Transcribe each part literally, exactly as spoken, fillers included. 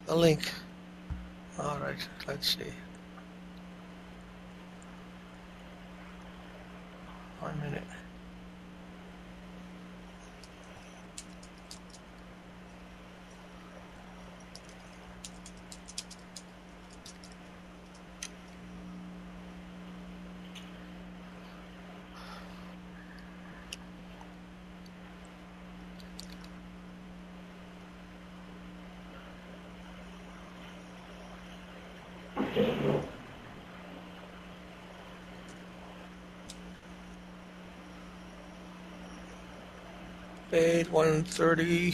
a link. All right, let's see. One minute. Page one thirty-three,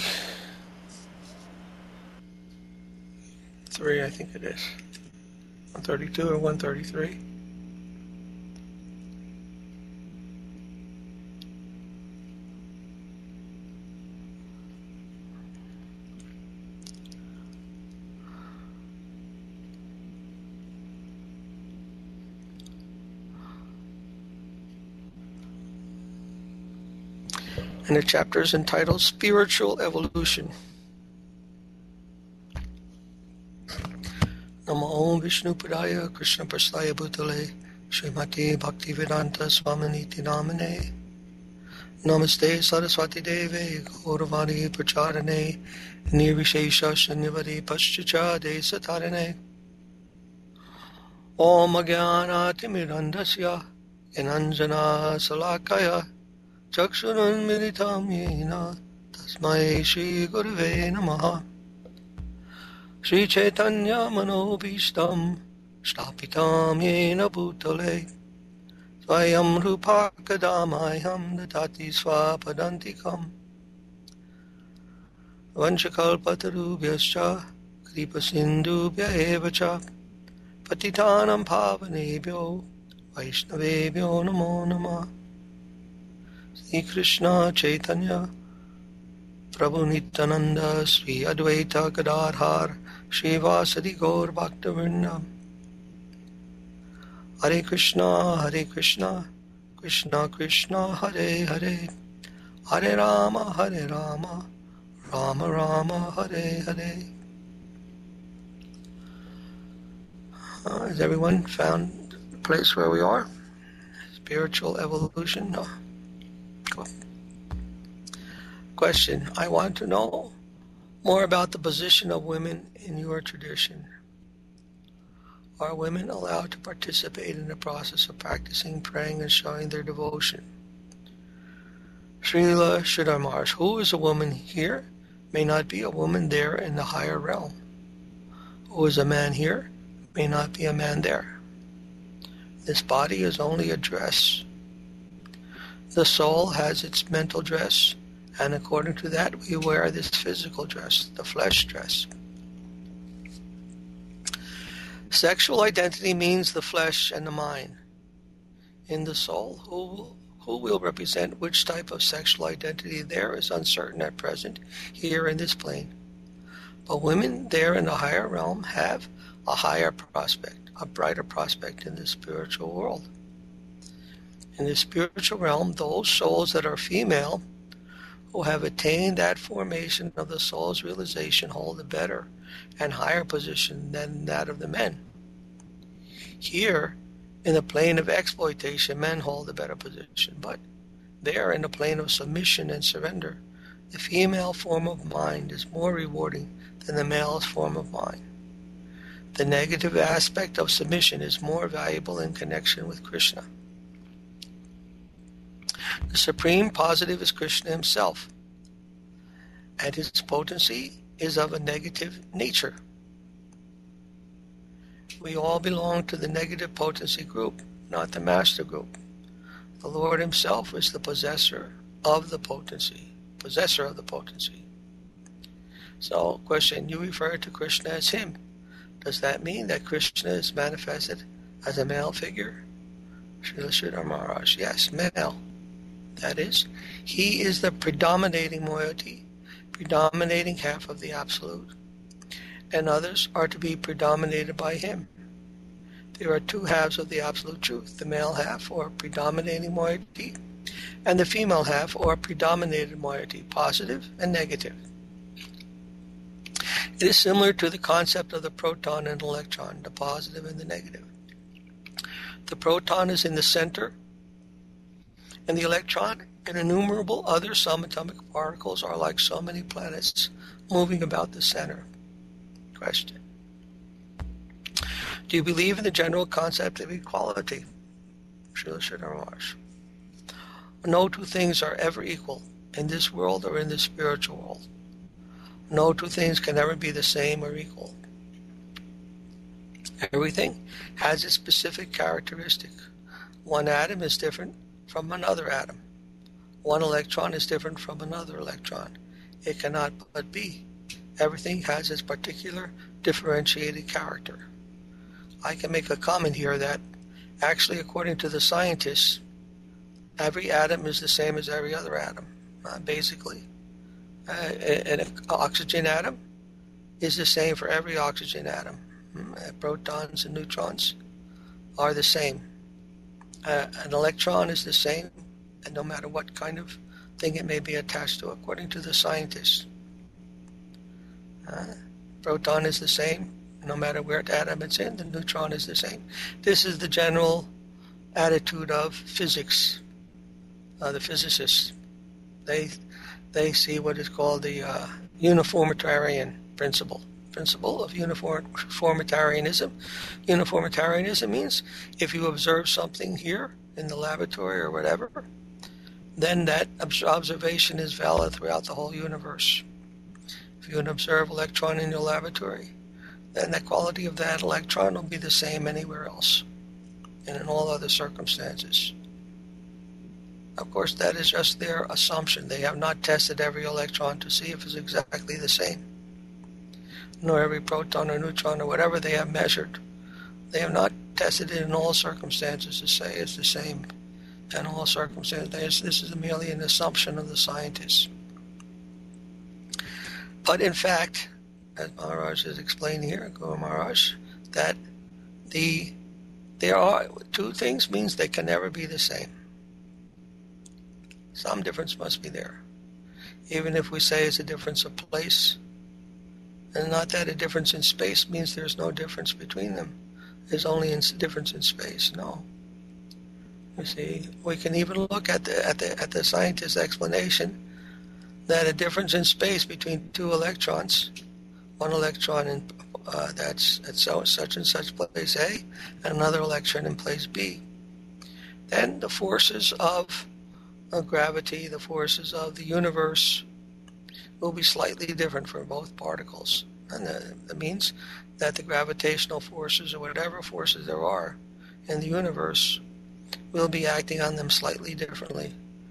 I think it is. one thirty-two or one thirty-three. And the chapter is entitled Spiritual Evolution. Namo Om Vishnu Padaya Krishna Prasthaya Bhutale Srimati Bhaktivedanta Swaminiti Namane Namaste Saraswati Deve Gauravani Pracharane Nirvishesha Shanyavadi Paschachade Satarane Om Agyana Timirandasya Enanjana Salakaya Chakshurun Militam Yena Tasmai Shri Gurave Namaha Shri Chaitanya Manobhishtam Shtapitam Yena Bhutale Svayam Rupa Kadamayam Datati Swapadantikam Vanchakalpatarubhyascha Kripa Sindhubhya Evacha Patitanam Pavanebhyo Vaishnavebhyo Namo Namah Sri Krishna Chaitanya Prabhu Nityananda Sri Advaita Gadadhar Sri Vasadi Gaur Bhaktavrindam Hare Krishna Hare Krishna Krishna Krishna Hare Hare Hare Rama Hare Rama Rama Rama Hare Hare. Uh, has everyone found the place where we are? Spiritual evolution? No. Cool. Question. I want to know more about the position of women in your tradition. Are women allowed to participate in the process of practicing, praying, and showing their devotion? Srila Sridhar Maharaj, who is a woman here may not be a woman there in the higher realm. Who is a man here may not be a man there. This body is only a dress. The soul has its mental dress, and according to that we wear this physical dress, the flesh dress. Sexual identity means the flesh and the mind. In the soul, who, who will represent which type of sexual identity there is uncertain at present here in this plane. But women there in the higher realm have a higher prospect, a brighter prospect in the spiritual world. In the spiritual realm, those souls that are female who have attained that formation of the soul's realization hold a better and higher position than that of the men. Here, in the plane of exploitation, men hold a better position, but there, in the plane of submission and surrender, the female form of mind is more rewarding than the male's form of mind. The negative aspect of submission is more valuable in connection with Krishna. The Supreme Positive is Krishna himself, and his potency is of a negative nature. We all belong to the negative potency group, not the master group. The Lord himself is the possessor of the potency, possessor of the potency. So, question, you refer to Krishna as him. Does that mean that Krishna is manifested as a male figure? Srila Sridhar Maharaj, yes, male. That is, he is the predominating moiety, predominating half of the Absolute, and others are to be predominated by him. There are two halves of the Absolute Truth, the male half, or predominating moiety, and the female half, or predominated moiety, positive and negative. It is similar to the concept of the proton and electron, the positive and the negative. The proton is in the center, and the electron and innumerable other subatomic particles are like so many planets moving about the center. Question. Do you believe in the general concept of equality? Srila Sridhar Maharaj. No two things are ever equal in this world or in the spiritual world. No two things can ever be the same or equal. Everything has its specific characteristic. One atom is different from another atom. One electron is different from another electron. It cannot but be. Everything has its particular differentiated character. I can make a comment here that actually, according to the scientists, every atom is the same as every other atom, uh, basically. Uh, an oxygen atom is the same for every oxygen atom. Uh, protons and neutrons are the same. Uh, an electron is the same, and no matter what kind of thing it may be attached to, according to the scientists. Uh, proton is the same, no matter where the atom it's in. The neutron is the same. This is the general attitude of physics. Uh, the physicists, they they see what is called the uh, uniformitarian principle. Principle of uniformitarianism. Uniformitarianism means if you observe something here in the laboratory or whatever, then that observation is valid throughout the whole universe. If you observe electron in your laboratory, then the quality of that electron will be the same anywhere else and in all other circumstances. Of course, that is just their assumption. They have not tested every electron to see if it's exactly the same, nor every proton or neutron or whatever they have measured. They have not tested it in all circumstances to say it's the same in all circumstances. This is merely an assumption of the scientists. But in fact, as Maharaj is explaining here, Guru Maharaj, that the there are two things means they can never be the same. Some difference must be there. Even if we say it's a difference of place, and not that a difference in space means there's no difference between them. There's only a difference in space. No. You see, we can even look at the at the at the scientist's explanation that a difference in space between two electrons, one electron in uh, that's at so such and such place A, and another electron in place B. Then the forces of, of gravity, the forces of the universe, will be slightly different for both particles. And that, that means that the gravitational forces or whatever forces there are in the universe will be acting on them slightly differently.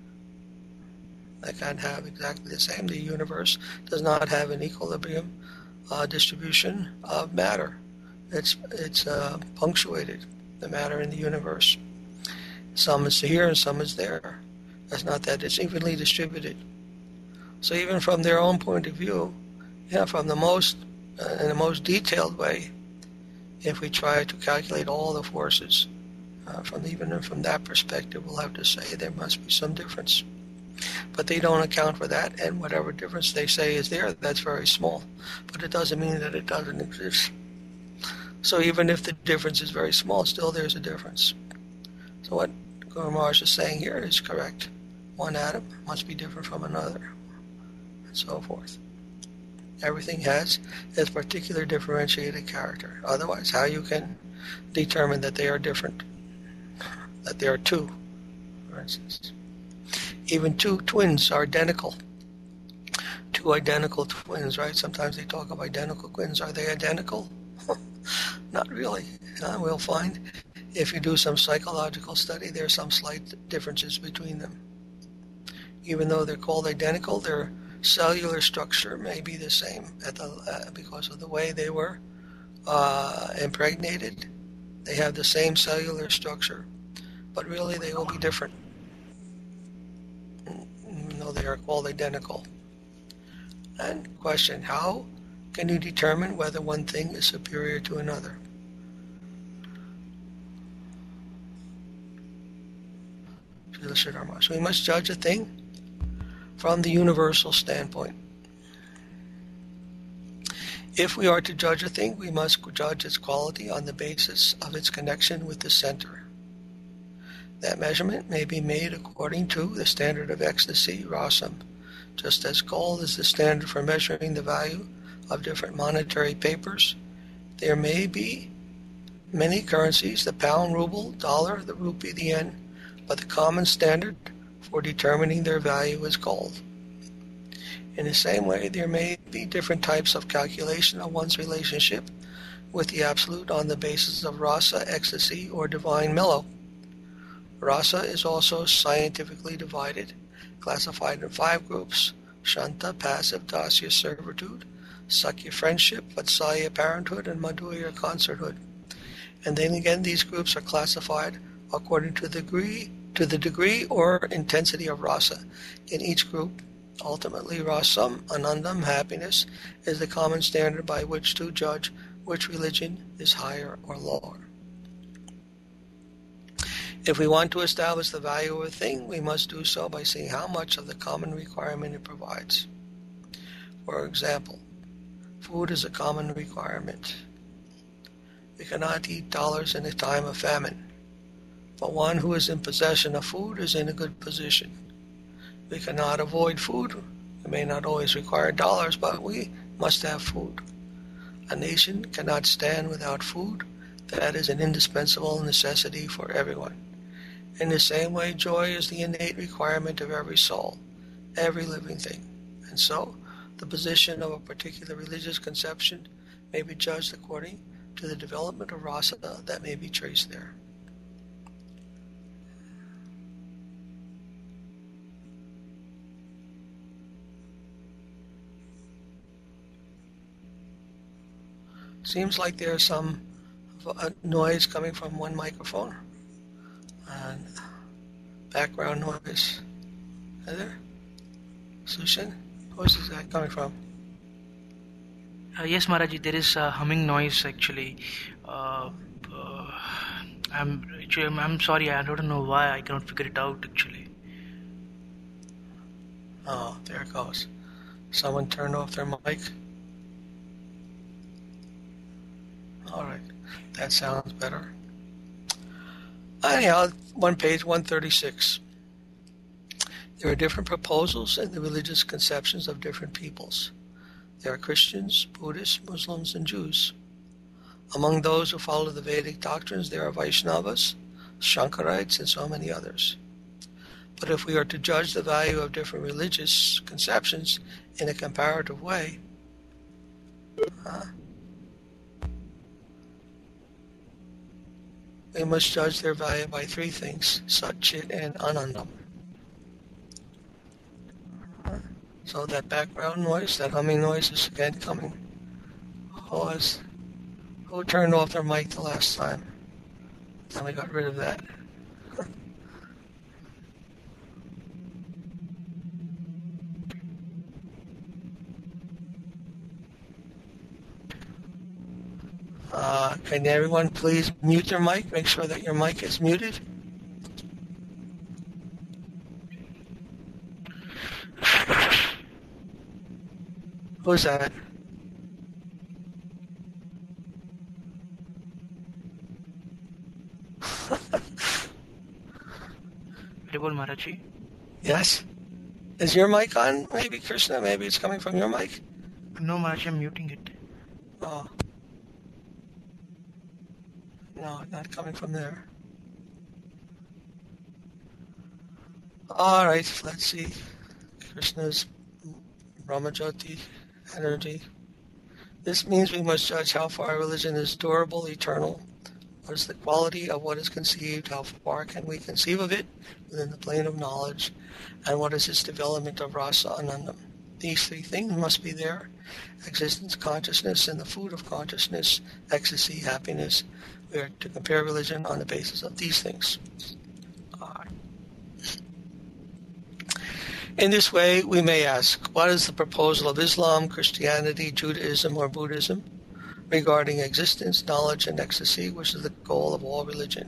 They can't have exactly the same. The universe does not have an equilibrium uh, distribution of matter. It's it's uh, punctuated, the matter in the universe. Some is here and some is there. That's not that it's evenly distributed. So even from their own point of view, yeah, from the most, uh, in the most detailed way, if we try to calculate all the forces, uh, from even from that perspective, we'll have to say there must be some difference. But they don't account for that, and whatever difference they say is there, that's very small. But it doesn't mean that it doesn't exist. So even if the difference is very small, still there's a difference. So what Guru Maharaj is saying here is correct. One atom must be different from another, and so forth. Everything has its particular differentiated character. Otherwise, how you can determine that they are different, that there are two, for instance. Even two twins are identical. Two identical twins, right? Sometimes they talk of identical twins. Are they identical? Not really. Uh, we'll find if you do some psychological study, there are some slight differences between them. Even though they're called identical, their cellular structure may be the same at the, uh, because of the way they were uh, impregnated. They have the same cellular structure, but really they will be different, even though they are called identical. And question, how can you determine whether one thing is superior to another? So we must judge a thing from the universal standpoint. If we are to judge a thing, we must judge its quality on the basis of its connection with the center. That measurement may be made according to the standard of ecstasy, rasam, just as gold is the standard for measuring the value of different monetary papers. There may be many currencies, the pound, ruble, dollar, the rupee, the yen, but the common standard for determining their value is gold. In the same way, there may be different types of calculation of one's relationship with the Absolute on the basis of rasa, ecstasy, or divine mellow. Rasa is also scientifically divided, classified in five groups: Shanta, passive, dasya, servitude; Sakya, friendship; Vatsalya, parenthood; and Madhurya, consorthood. And then again, these groups are classified according to the degree, to the degree or intensity of rasa. In each group, ultimately, rasam, anandam, happiness, is the common standard by which to judge which religion is higher or lower. If we want to establish the value of a thing, we must do so by seeing how much of the common requirement it provides. For example, food is a common requirement. We cannot eat dollars in a time of famine, but one who is in possession of food is in a good position. We cannot avoid food. We may not always require dollars, but we must have food. A nation cannot stand without food. That is an indispensable necessity for everyone. In the same way, joy is the innate requirement of every soul, every living thing. And so, the position of a particular religious conception may be judged according to the development of rasa that may be traced there. Seems like there's some noise coming from one microphone. And background noise. Is there? Sushin? Where is that coming from? Uh, yes, Maharaji, there is a humming noise actually. Uh, uh, I'm actually I'm, I'm sorry, I don't know why. I cannot figure it out actually. Oh, there it goes. Someone turned off their mic. All right, that sounds better. Anyhow, one page one thirty-six. There are different proposals in the religious conceptions of different peoples. There are Christians, Buddhists, Muslims, and Jews. Among those who follow the Vedic doctrines, there are Vaishnavas, Shankarites, and so many others. But if we are to judge the value of different religious conceptions in a comparative way, uh, we must judge their value by three things: Sat, Chit, and Anandam. So that background noise, that humming noise is again coming. Who, was, who turned off their mic the last time? And we got rid of that. Uh, can everyone please mute their mic? Make sure that your mic is muted. Who's that? Maharaji. Yes? Is your mic on? Maybe, Krishna? Maybe it's coming from your mic? No, Maharaji, I'm muting it. Oh. No, not coming from there. All right, let's see. Krishna's Brahmajyoti energy. This means we must judge how far religion is durable, eternal. What is the quality of what is conceived? How far can we conceive of it within the plane of knowledge? And what is its development of rasa anandam? These three things must be there: existence, consciousness, and the food of consciousness, ecstasy, happiness. We are to compare religion on the basis of these things. Uh, in this way, we may ask, what is the proposal of Islam, Christianity, Judaism, or Buddhism regarding existence, knowledge, and ecstasy, which is the goal of all religion?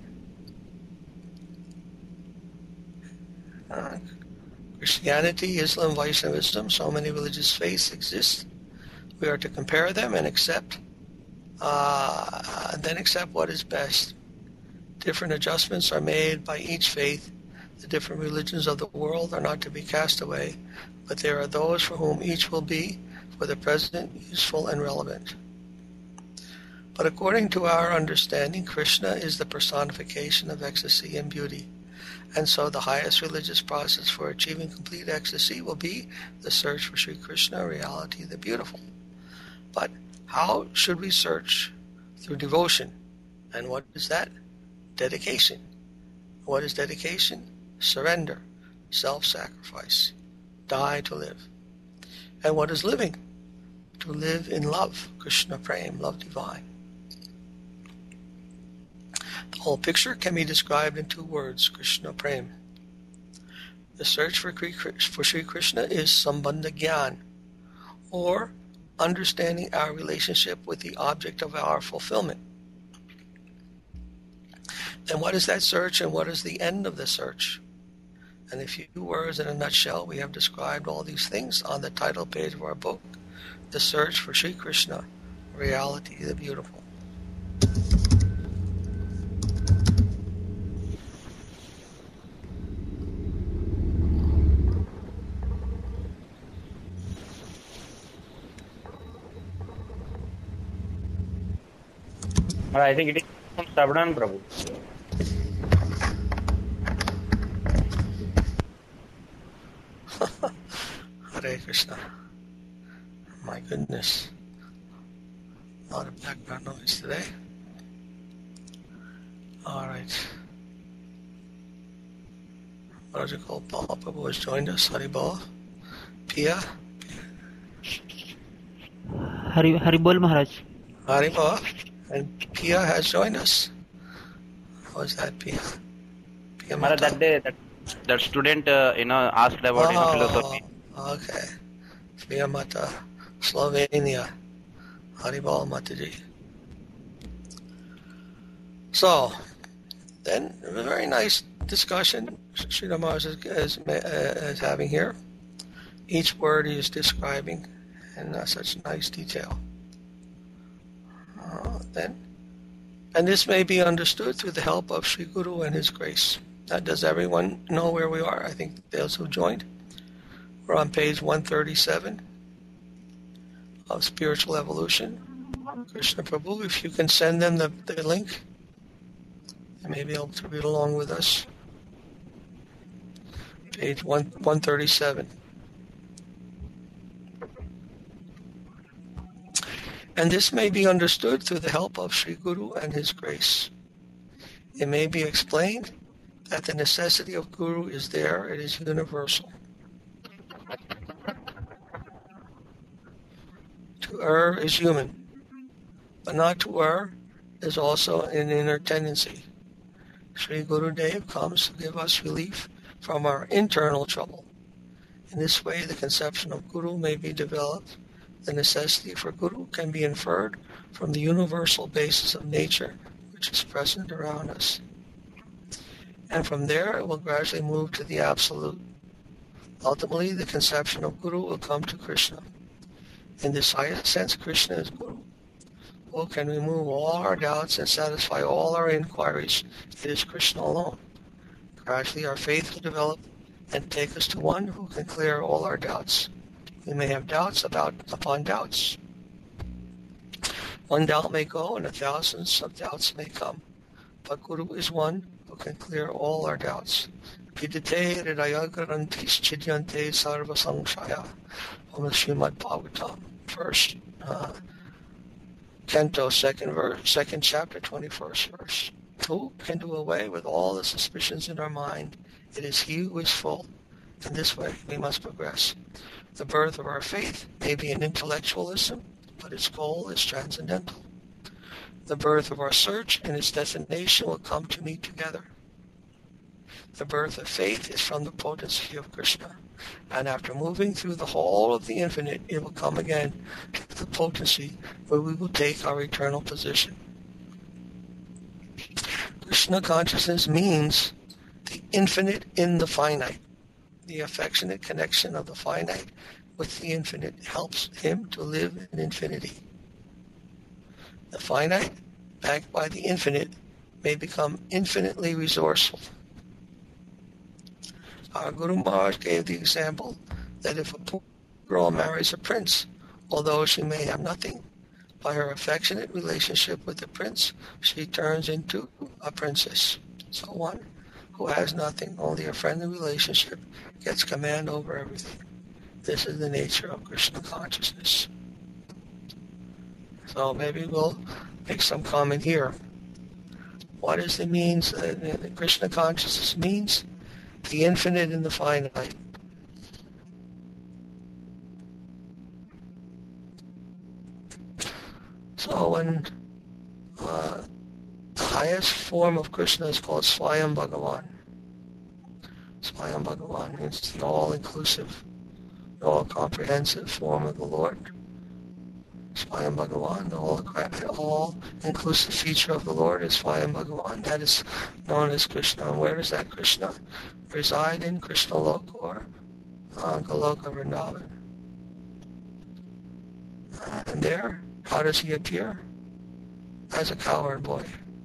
Uh, Christianity, Islam, Vaishnavism, so many religious faiths exist. We are to compare them and accept, uh, and then accept what is best. Different adjustments are made by each faith. The different religions of the world are not to be cast away, but there are those for whom each will be, for the present, useful and relevant. But according to our understanding, Krishna is the personification of ecstasy and beauty. And so the highest religious process for achieving complete ecstasy will be the search for Sri Krishna, reality, the beautiful. But how should we search? Through devotion. And what is that? Dedication. What is dedication? Surrender, self-sacrifice, die to live. And what is living? To live in love, Krishna Prem, love divine. The whole picture can be described in two words, Krishna Prem. The search for for Sri Krishna is Sambandha Gyan, or understanding our relationship with the object of our fulfillment. Then what is that search, and what is the end of the search? In a few words, in a nutshell, we have described all these things on the title page of our book, The Search for Sri Krishna, Reality, the Beautiful. I think it is from Savdan Prabhu. Hare Krishna. My goodness. A lot of background noise today. All right. Rajagopal Prabhu has joined us. Haribol. Pia. Hari Haribol Maharaj. Haribol. And Pia has joined us. How is that, Pia? Pia Maharaj, that day, that, that student, uh, you know, asked about, oh, you know, philosophy. Okay. Pia Mata, Slovenia. Haribol Mataji. So, then, a very nice discussion Sridhar Maharaj is, is, is having here. Each word he is describing in uh, such nice detail. Uh, then, and this may be understood through the help of Sri Guru and his grace. Now, does everyone know where we are? I think those who joined. We're on page one thirty-seven of Spiritual Evolution. Krishna Prabhu, if you can send them the, the link, they may be able to read along with us. Page one, 137. And this may be understood through the help of Sri Guru and his grace. It may be explained that the necessity of Guru is there, it is universal. To err is human, but not to err is also an inner tendency. Sri Guru Dev comes to give us relief from our internal trouble. In this way, the conception of Guru may be developed. The necessity for Guru can be inferred from the universal basis of nature which is present around us. And from there it will gradually move to the Absolute. Ultimately, the conception of Guru will come to Krishna. In this highest sense, Krishna is Guru, who can remove all our doubts and satisfy all our inquiries. It is Krishna alone. Gradually our faith will develop and take us to one who can clear all our doubts. We may have doubts about upon doubts. One doubt may go and a thousand of doubts may come. But Guru is one who can clear all our doubts. Vidite hridaya garantis chidyante sarva samshaya. From the Srimad Bhagavatam, first uh, canto, second verse, second chapter, twenty-first verse. Who can do away with all the suspicions in our mind? It is he who is full. In this way we must progress. The birth of our faith may be an intellectualism, but its goal is transcendental. The birth of our search and its destination will come to meet together. The birth of faith is from the potency of Krishna, and after moving through the whole of the infinite, it will come again to the potency where we will take our eternal position. Krishna consciousness means the infinite in the finite, the affectionate connection of the finite with the infinite helps him to live in infinity. The finite, backed by the infinite, may become infinitely resourceful. Our Guru Maharaj gave the example that if a poor girl marries a prince, although she may have nothing, by her affectionate relationship with the prince, she turns into a princess. So one who has nothing, only a friendly relationship, gets command over everything. This is the nature of Krishna consciousness. So maybe we'll make some comment here. What is the means that Krishna consciousness means? The infinite and the finite. So when uh, the highest form of Krishna is called Swayam Bhagavan. Swayam Bhagavan means the all-inclusive, the all-comprehensive form of the Lord. Swayam Bhagavan, the all, all-inclusive feature of the Lord is Swayam Bhagavan. That is known as Krishna. And where does that Krishna reside in? Krishna Loka or uh, Goloka Vrindavan. And there, how does he appear? As a cowherd boy.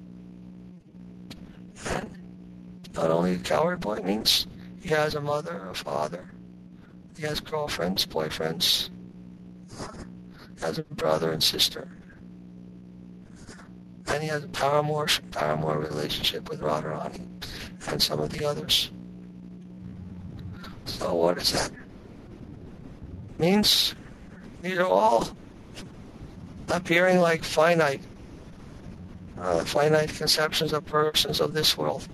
And not only a cowherd boy means he has a mother, a father, he has girlfriends, boyfriends, he has a brother and sister, and he has a paramour, paramour relationship with Radharani and some of the others. So what is that? Means these are all appearing like finite, uh, finite conceptions of persons of this world.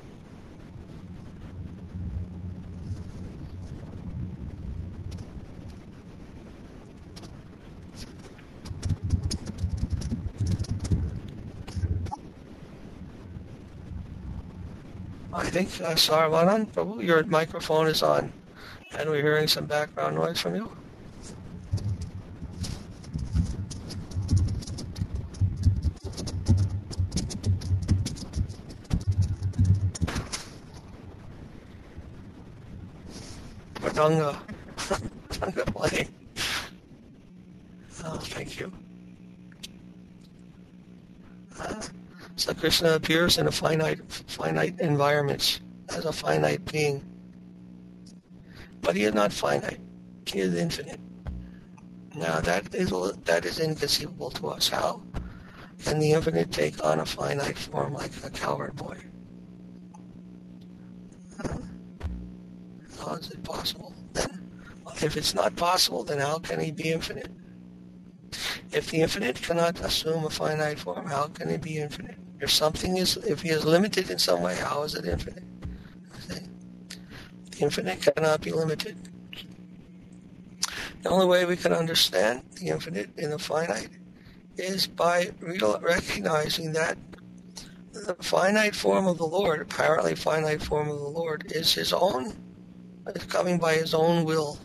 I think, uh, Saravanan, Prabhu, your microphone is on, and we're hearing some background noise from you. Pratanga. Pratanga playing. Oh, thank you. Uh, So Krishna appears in a finite, finite environments as a finite being. But he is not finite. He is infinite. Now that is that is inconceivable to us. How can the infinite take on a finite form like a cowherd boy? How is it possible? Then, if it's not possible, then how can he be infinite? If the infinite cannot assume a finite form, how can it be infinite? If something is, if he is limited in some way, how is it infinite? See? The infinite cannot be limited. The only way we can understand the infinite in the finite is by real recognizing that the finite form of the Lord, apparently finite form of the Lord, is his own, is coming by his own will.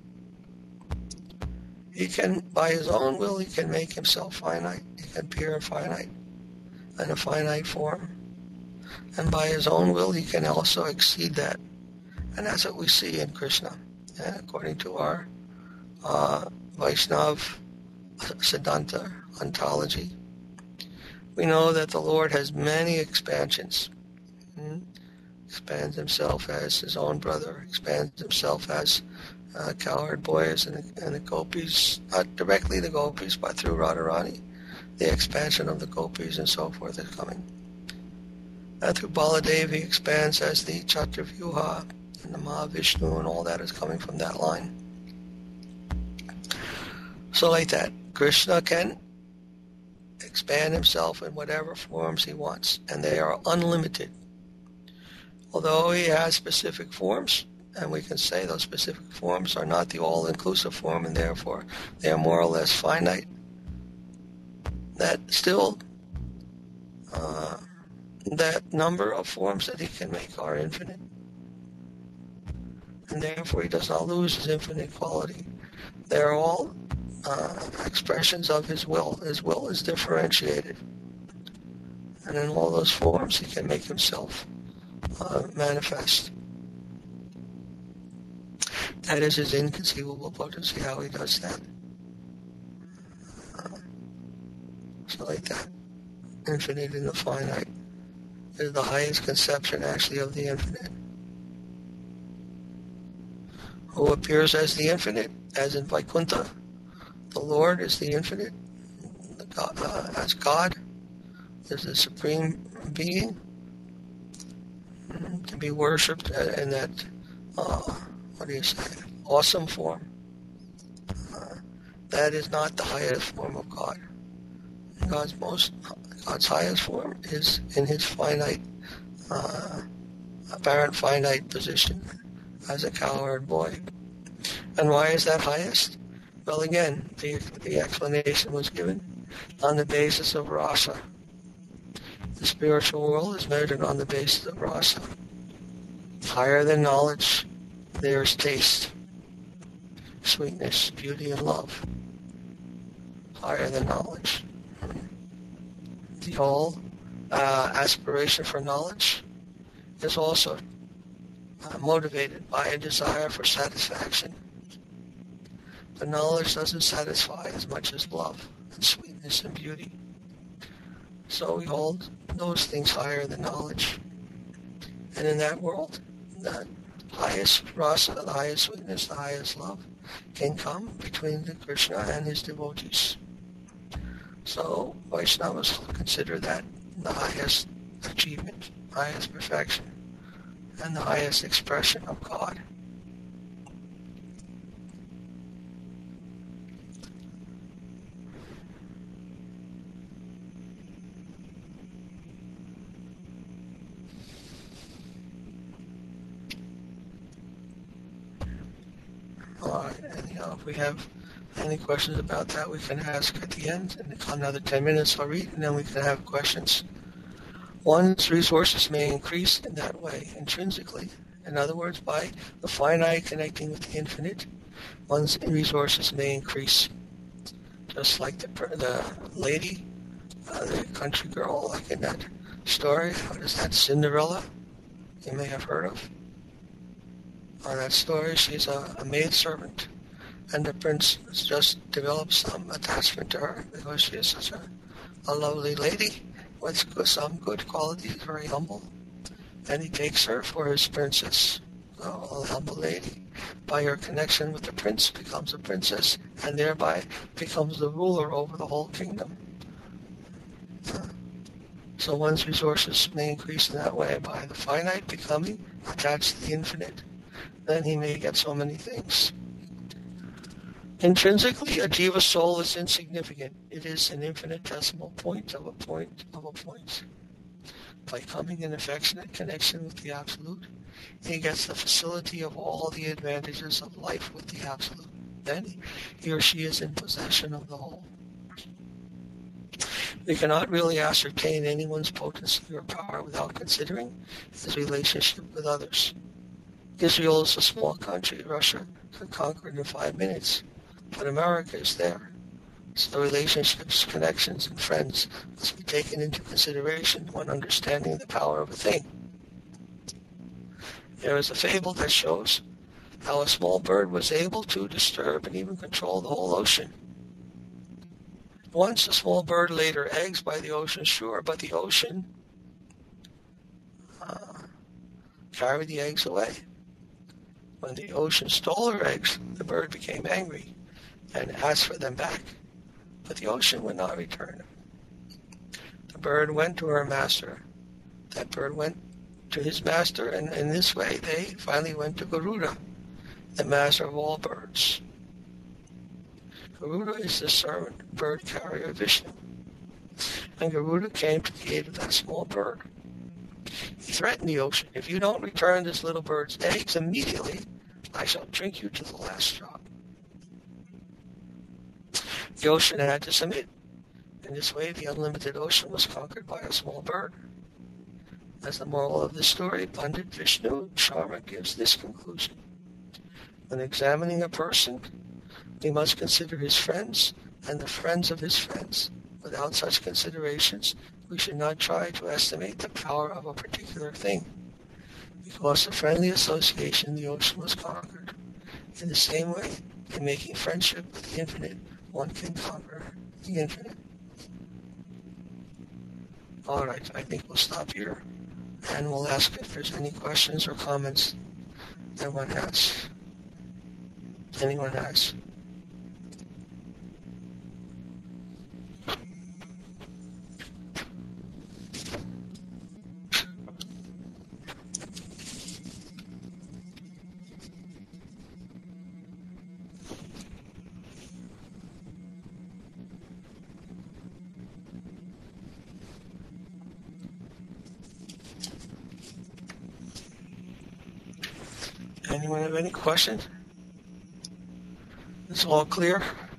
He can, by his own will, he can make himself finite. He can appear finite in a finite form. And by his own will, he can also exceed that. And that's what we see in Krishna. And according to our uh, Vaishnav Siddhanta ontology, we know that the Lord has many expansions. Hmm? Expands himself as his own brother, expands himself as uh, cowherd boys and the, and the gopis, not directly the gopis, but through Radharani. The expansion of the gopis and so forth is coming. And through Baladev, he expands as the Chaturvyuha and the Mahavishnu, and all that is coming from that line. So like that, Krishna can expand himself in whatever forms he wants, and they are unlimited. Although he has specific forms, and we can say those specific forms are not the all-inclusive form, and therefore they are more or less finite, that still uh, that number of forms that he can make are infinite. And therefore he does not lose his infinite quality. They're all uh, expressions of his will. His will is differentiated. And in all those forms he can make himself uh, manifest. That is his inconceivable potency, how he does that. Uh, so like that. Infinite in the finite is the highest conception actually of the infinite. Who appears as the infinite, as in Vaikuntha. The Lord is the infinite, the God, uh, as God is the supreme being, to be worshipped in that, uh, what do you say, awesome form. Uh, that is not the highest form of God. God's most, God's highest form is in his finite, uh, apparent finite position as a cowherd boy. And why is that highest? Well, again, the, the explanation was given on the basis of rasa. The spiritual world is measured on the basis of rasa. Higher than knowledge, there is taste, sweetness, beauty, and love. Higher than knowledge. The whole uh, aspiration for knowledge is also uh, motivated by a desire for satisfaction. But knowledge doesn't satisfy as much as love and sweetness and beauty. So we hold those things higher than knowledge. And in that world, the highest rasa, the highest sweetness, the highest love can come between the Krishna and his devotees. So Vaishnavas consider that the highest achievement, highest perfection, and the highest expression of God. All right, and you know, if we have any questions about that, we can ask at the end. In another ten minutes, I'll read, and then we can have questions. One's resources may increase in that way, intrinsically. In other words, by the finite connecting with the infinite, one's resources may increase. Just like the, the lady, uh, the country girl, like in that story, what is that, Cinderella, you may have heard of. On that story, she's a, a maidservant, and the prince just develops some attachment to her because she is such a, a lovely lady with some good qualities, very humble, and he takes her for his princess, oh, a humble lady. By her connection with the prince, becomes a princess, and thereby becomes the ruler over the whole kingdom. So one's resources may increase in that way by the finite becoming attached to the infinite. Then he may get so many things. Intrinsically, a jiva soul is insignificant. It is an infinitesimal point of a point of a point. By coming in affectionate connection with the Absolute, he gets the facility of all the advantages of life with the Absolute. Then he or she is in possession of the whole. We cannot really ascertain anyone's potency or power without considering his relationship with others. Israel is a small country. Russia could conquer it in five minutes. But America is there. So relationships, connections, and friends must be taken into consideration when understanding the power of a thing. There is a fable that shows how a small bird was able to disturb and even control the whole ocean. Once a small bird laid her eggs by the ocean shore, but the ocean uh, carried the eggs away. When the ocean stole her eggs, the bird became angry and asked for them back, but the ocean would not return them. The bird went to her master. That bird went to his master, and in this way they finally went to Garuda, the master of all birds. Garuda is the servant bird carrier of Vishnu, and Garuda came to the aid of that small bird. He threatened the ocean, if you don't return this little bird's eggs immediately, I shall drink you to the last drop. The ocean had to submit. In this way, the unlimited ocean was conquered by a small bird. As the moral of this story, Pandit Vishnu Sharma gives this conclusion. When examining a person, we must consider his friends and the friends of his friends. Without such considerations, we should not try to estimate the power of a particular thing. Because of friendly association, the ocean was conquered. In the same way, in making friendship with the infinite, one can conquer the infinite. All right, I think we'll stop here, and we'll ask if there's any questions or comments that one has. Anyone has? Anyone have any questions? It's all clear?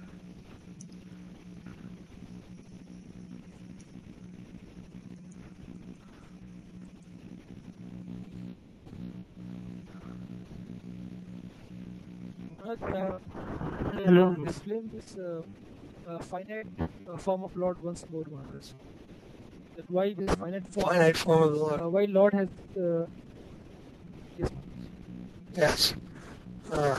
Maharaj, uh, Hello. explain this uh, uh, finite uh, form of Lord once more, Maharaj. That why this finite form, Finite form of the Lord. uh, why Lord has, uh, yes, Maharaj. Yes. Uh,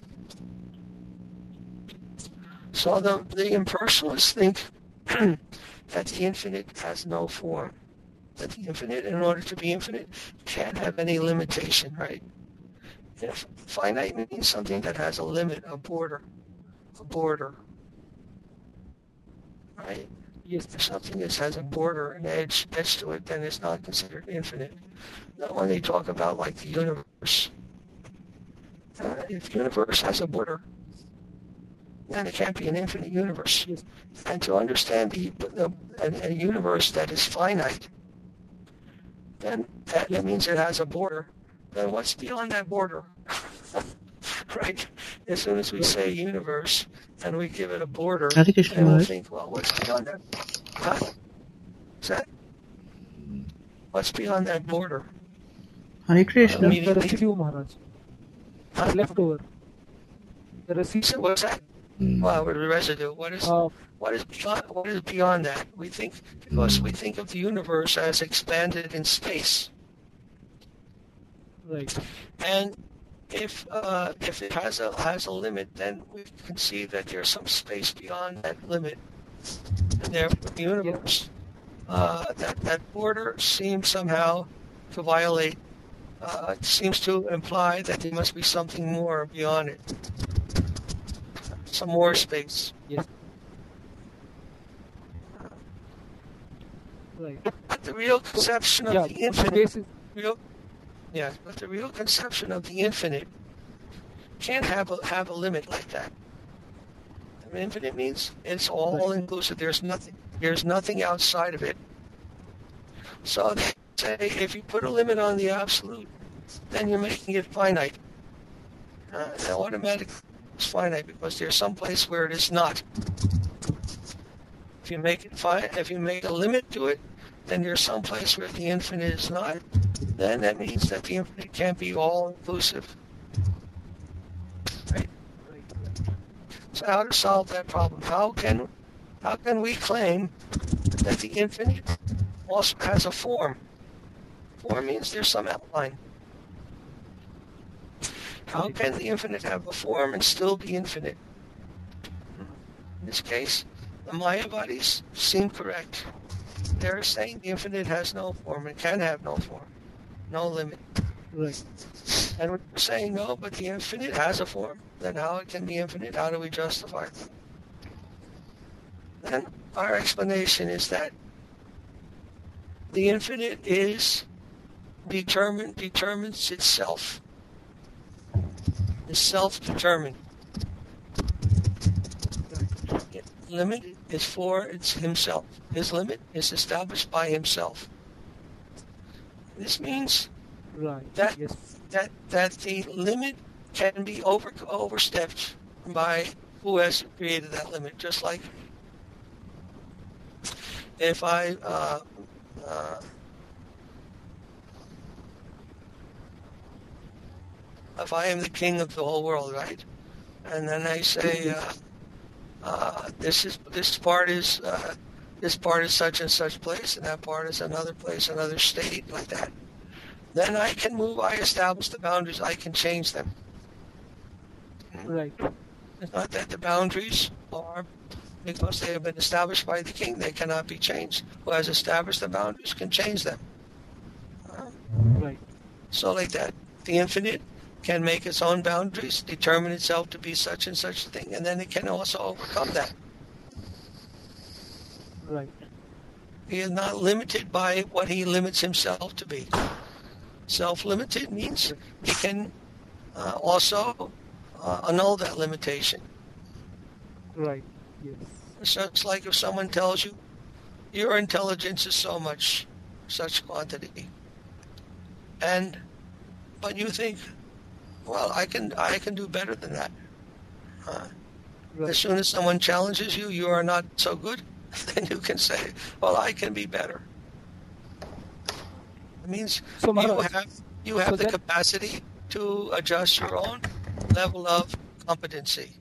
so the, the impersonalists think that the infinite has no form. That the infinite, in order to be infinite, can't have any limitation, right? If finite means something that has a limit, a border, a border, right? Yes, If something that has a border, an edge, edge to it, then it's not considered infinite. Not when they talk about like the universe. Uh, if the universe has a border, then it can't be an infinite universe. yes, And to understand the, the a, a universe that is finite, then that, that means it has a border. Then what's beyond that border? Right? As soon as we say universe and we give it a border, Hare Krishna, then we'll Maharaj. think, well, what's beyond that? Huh? Is that? What's beyond that border? Hare Krishna. the, the Immediately. residue, Maharaj, Huh? the leftover, the So residue. what's that? Well, the residue. What is Uh, what is beyond what is beyond that? We think because we think of the universe as expanded in space, right. and if uh, if it has a has a limit, then we can see that there's some space beyond that limit. And therefore, the universe, uh, that that border seems somehow to violate. Uh, it seems to imply that there must be something more beyond it, some more space. Yes. Right. But the real conception of Yeah, the the infinite, space is, real, yeah, but the real conception of the infinite can't have a have a limit like that. I mean, infinite means it's all inclusive. There's nothing. There's nothing outside of it. So they say if you put a limit on the absolute, then you're making it finite. Uh, it automatically it's finite because there's some place where it is not. If you make it fi- if you make a limit to it, then there's some place where the infinite is not. Then that means that the infinite can't be all inclusive. Right? So how to solve that problem? How can how can we claim that the infinite also has a form? Form means there's some outline. How can the infinite have a form and still be infinite? In this case, the Mayavadis seem correct. They're saying the infinite has no form and can have no form, no limit. right. And we're saying no, but the infinite has a form. Then how it can be infinite? How do we justify it? Then our explanation is that the infinite is determined, determines itself. Is self-determined. Limit is for it's himself. His limit is established by himself. This means Right. That- Yes. that that the limit can be over overstepped by who has created that limit. Just like if I uh, uh, if I am the king of the whole world, right? And then I say uh, uh, this is this part is uh, this part is such and such place, and that part is another place, another state, like that. Then I can move, I establish the boundaries, I can change them. Right. It's not that the boundaries are, because they have been established by the king, they cannot be changed. Who has established the boundaries can change them. Uh, Right. So like that, the infinite can make its own boundaries, determine itself to be such and such a thing, and then it can also overcome that. Right. He is not limited by what he limits himself to be. Self-limited means he can uh, also uh, annul that limitation. Right. Yes. So it's like if someone tells you, your intelligence is so much, such quantity, and but you think, well, I can I can do better than that. Uh, Right. As soon as someone challenges you, you are not so good, then you can say, well, I can be better. It means So, you Maharaj, have you have so the that- capacity to adjust your own level of competency.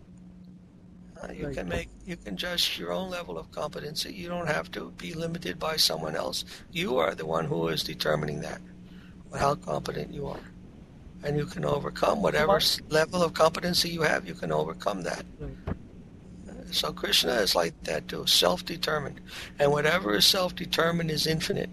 Uh, you Right. can make you can adjust your own level of competency. You don't have to be limited by someone else. You are the one who is determining that, how competent you are. And you can overcome whatever Ma- s- level of competency you have, you can overcome that. Right. So Krishna is like that too, self-determined. And whatever is self-determined is infinite,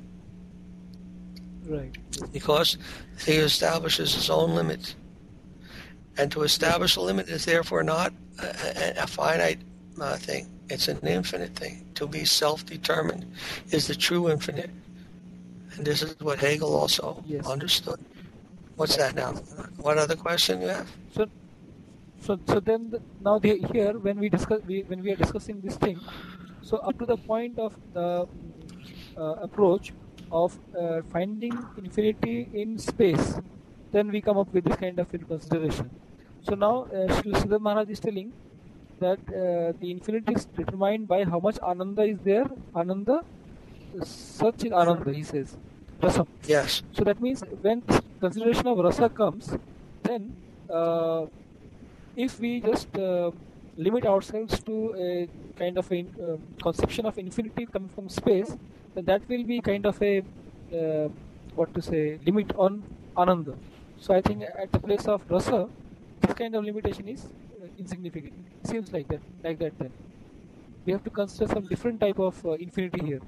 Right. because he establishes his own limit. And to establish a limit is therefore not a, a, a finite uh, thing. It's an infinite thing. To be self-determined is the true infinite. And this is what Hegel also Yes. understood. What's that now? What other question you have? So, so, so then the, now the, here when we discuss we, when we are discussing this thing, so up to the point of the uh, approach of uh, finding infinity in space, then we come up with this kind of consideration. So now uh, Srila Siddhartha Maharaj is telling that uh, the infinity is determined by how much Ananda is there. Ananda, such is Ananda, he says. Rasam. Yes. So that means when this consideration of rasa comes, then uh, if we just uh, limit ourselves to a kind of a uh, conception of infinity coming from space, then that will be kind of a uh, what to say limit on Ananda. So I think at the place of rasa, this kind of limitation is uh, insignificant. It seems like that, like that. Then we have to consider some different type of uh, infinity here.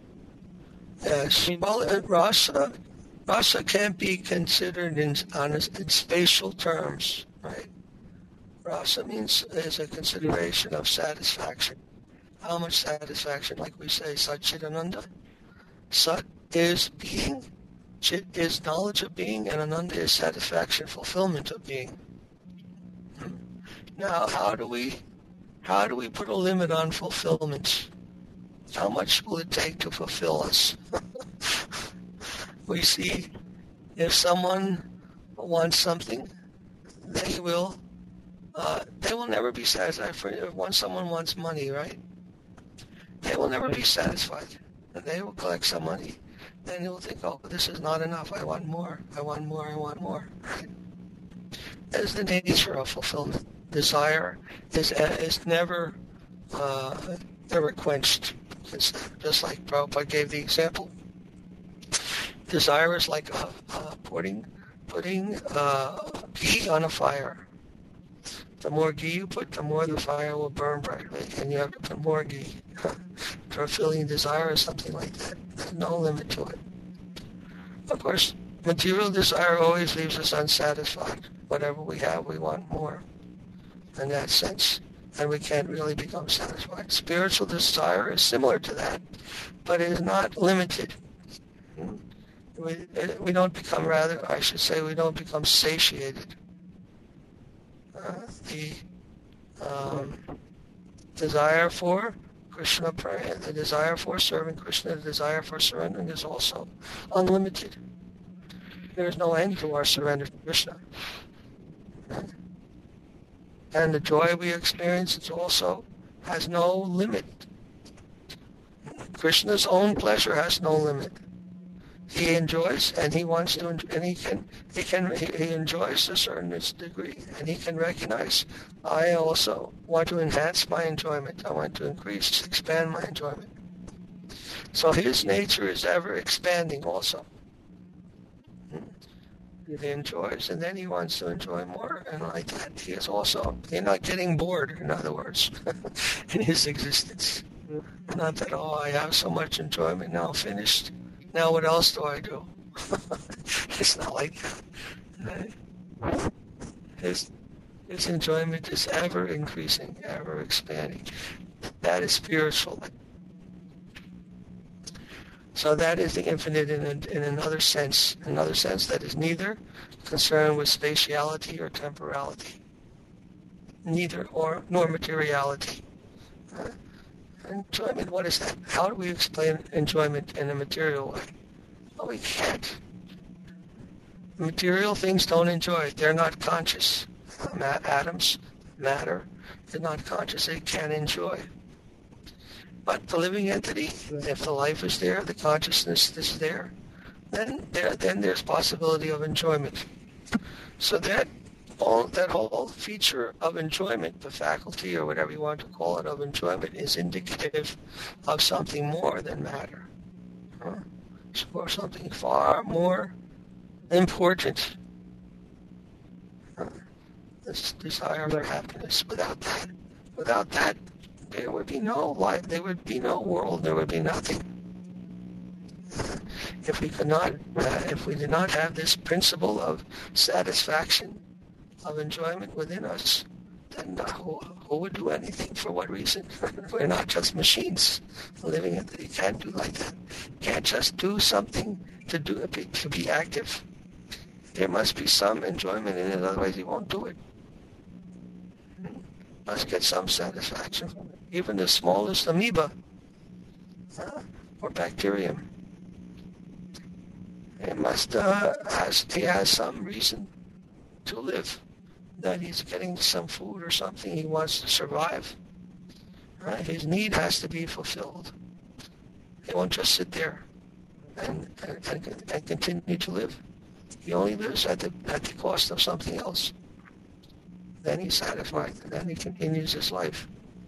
Yes. Well, uh, rasa, rasa can't be considered in, on a, in spatial terms, right? Rasa means is a consideration of satisfaction. How much satisfaction? Like we say, Sat Chidananda. Sat is being, Chit is knowledge of being, and Ananda is satisfaction, fulfillment of being. Now, how do we, how do we put a limit on fulfillment? How much will it take to fulfill us? We see if someone wants something, they will uh, they will never be satisfied. For once someone wants money, right? They will never be satisfied. And they will collect some money. Then they will think, oh, this is not enough. I want more. I want more. I want more. Right? That is the nature of fulfillment. Desire is is never uh, never quenched. It's just like Prabhupada gave the example. Desire is like uh, uh, putting putting uh, ghee on a fire. The more ghee you put, the more the fire will burn brightly, and you have to put more ghee. Fulfilling desire is something like that. There's no limit to it. Of course, material desire always leaves us unsatisfied. Whatever we have, we want more. In that sense, and we can't really become satisfied. Spiritual desire is similar to that, but it is not limited. We, we don't become, rather, I should say, we don't become satiated. Uh, the um, desire for Krishna prayer, the desire for serving Krishna, the desire for surrendering is also unlimited. There is no end to our surrender to Krishna. And the joy we experience is also has no limit. Krishna's own pleasure has no limit. He enjoys, and he wants to, and he can, he can, he, he enjoys to a certain degree, and he can recognize, I also want to enhance my enjoyment. I want to increase, expand my enjoyment. So his nature is ever expanding also. Yes. He enjoys, and then he wants to enjoy more, and like that, he is also, you're not getting bored, in other words, in his existence. Yeah. Not that, oh, I have so much enjoyment, now I'm finished. Now what else do I do? It's not like that. Right? His, his enjoyment is ever increasing, ever expanding. That is spiritual. So that is the infinite in, a, in another sense, another sense that is neither concerned with spatiality or temporality, neither or nor materiality. Uh, enjoyment, what is that? How do we explain enjoyment in a material way? Well, we can't. Material things don't enjoy it. They're not conscious. Ma- atoms, matter, they're not conscious. They can't enjoy. But the living entity, if the life is there, the consciousness is there, then there, then there's possibility of enjoyment. So that all that whole feature of enjoyment, the faculty or whatever you want to call it of enjoyment, is indicative of something more than matter, huh? Or something far more important. Huh? This desire for happiness. Without that, without that. There would be no life, there would be no world, there would be nothing. If we could not, uh, if we did not have this principle of satisfaction, of enjoyment within us, then uh, who, who would do anything? For what reason? We're not just machines. The living entity can't do like that. Can't just do something to do to be active. There must be some enjoyment in it, otherwise he won't do it. Must get some satisfaction. Even the smallest amoeba uh, or bacterium, it must uh, has he has some reason to live. That he's getting some food or something. He wants to survive. Right? His need has to be fulfilled. He won't just sit there and and, and, and continue to live. He only lives at the at the cost of something else. Then he's satisfied, and then he continues his life.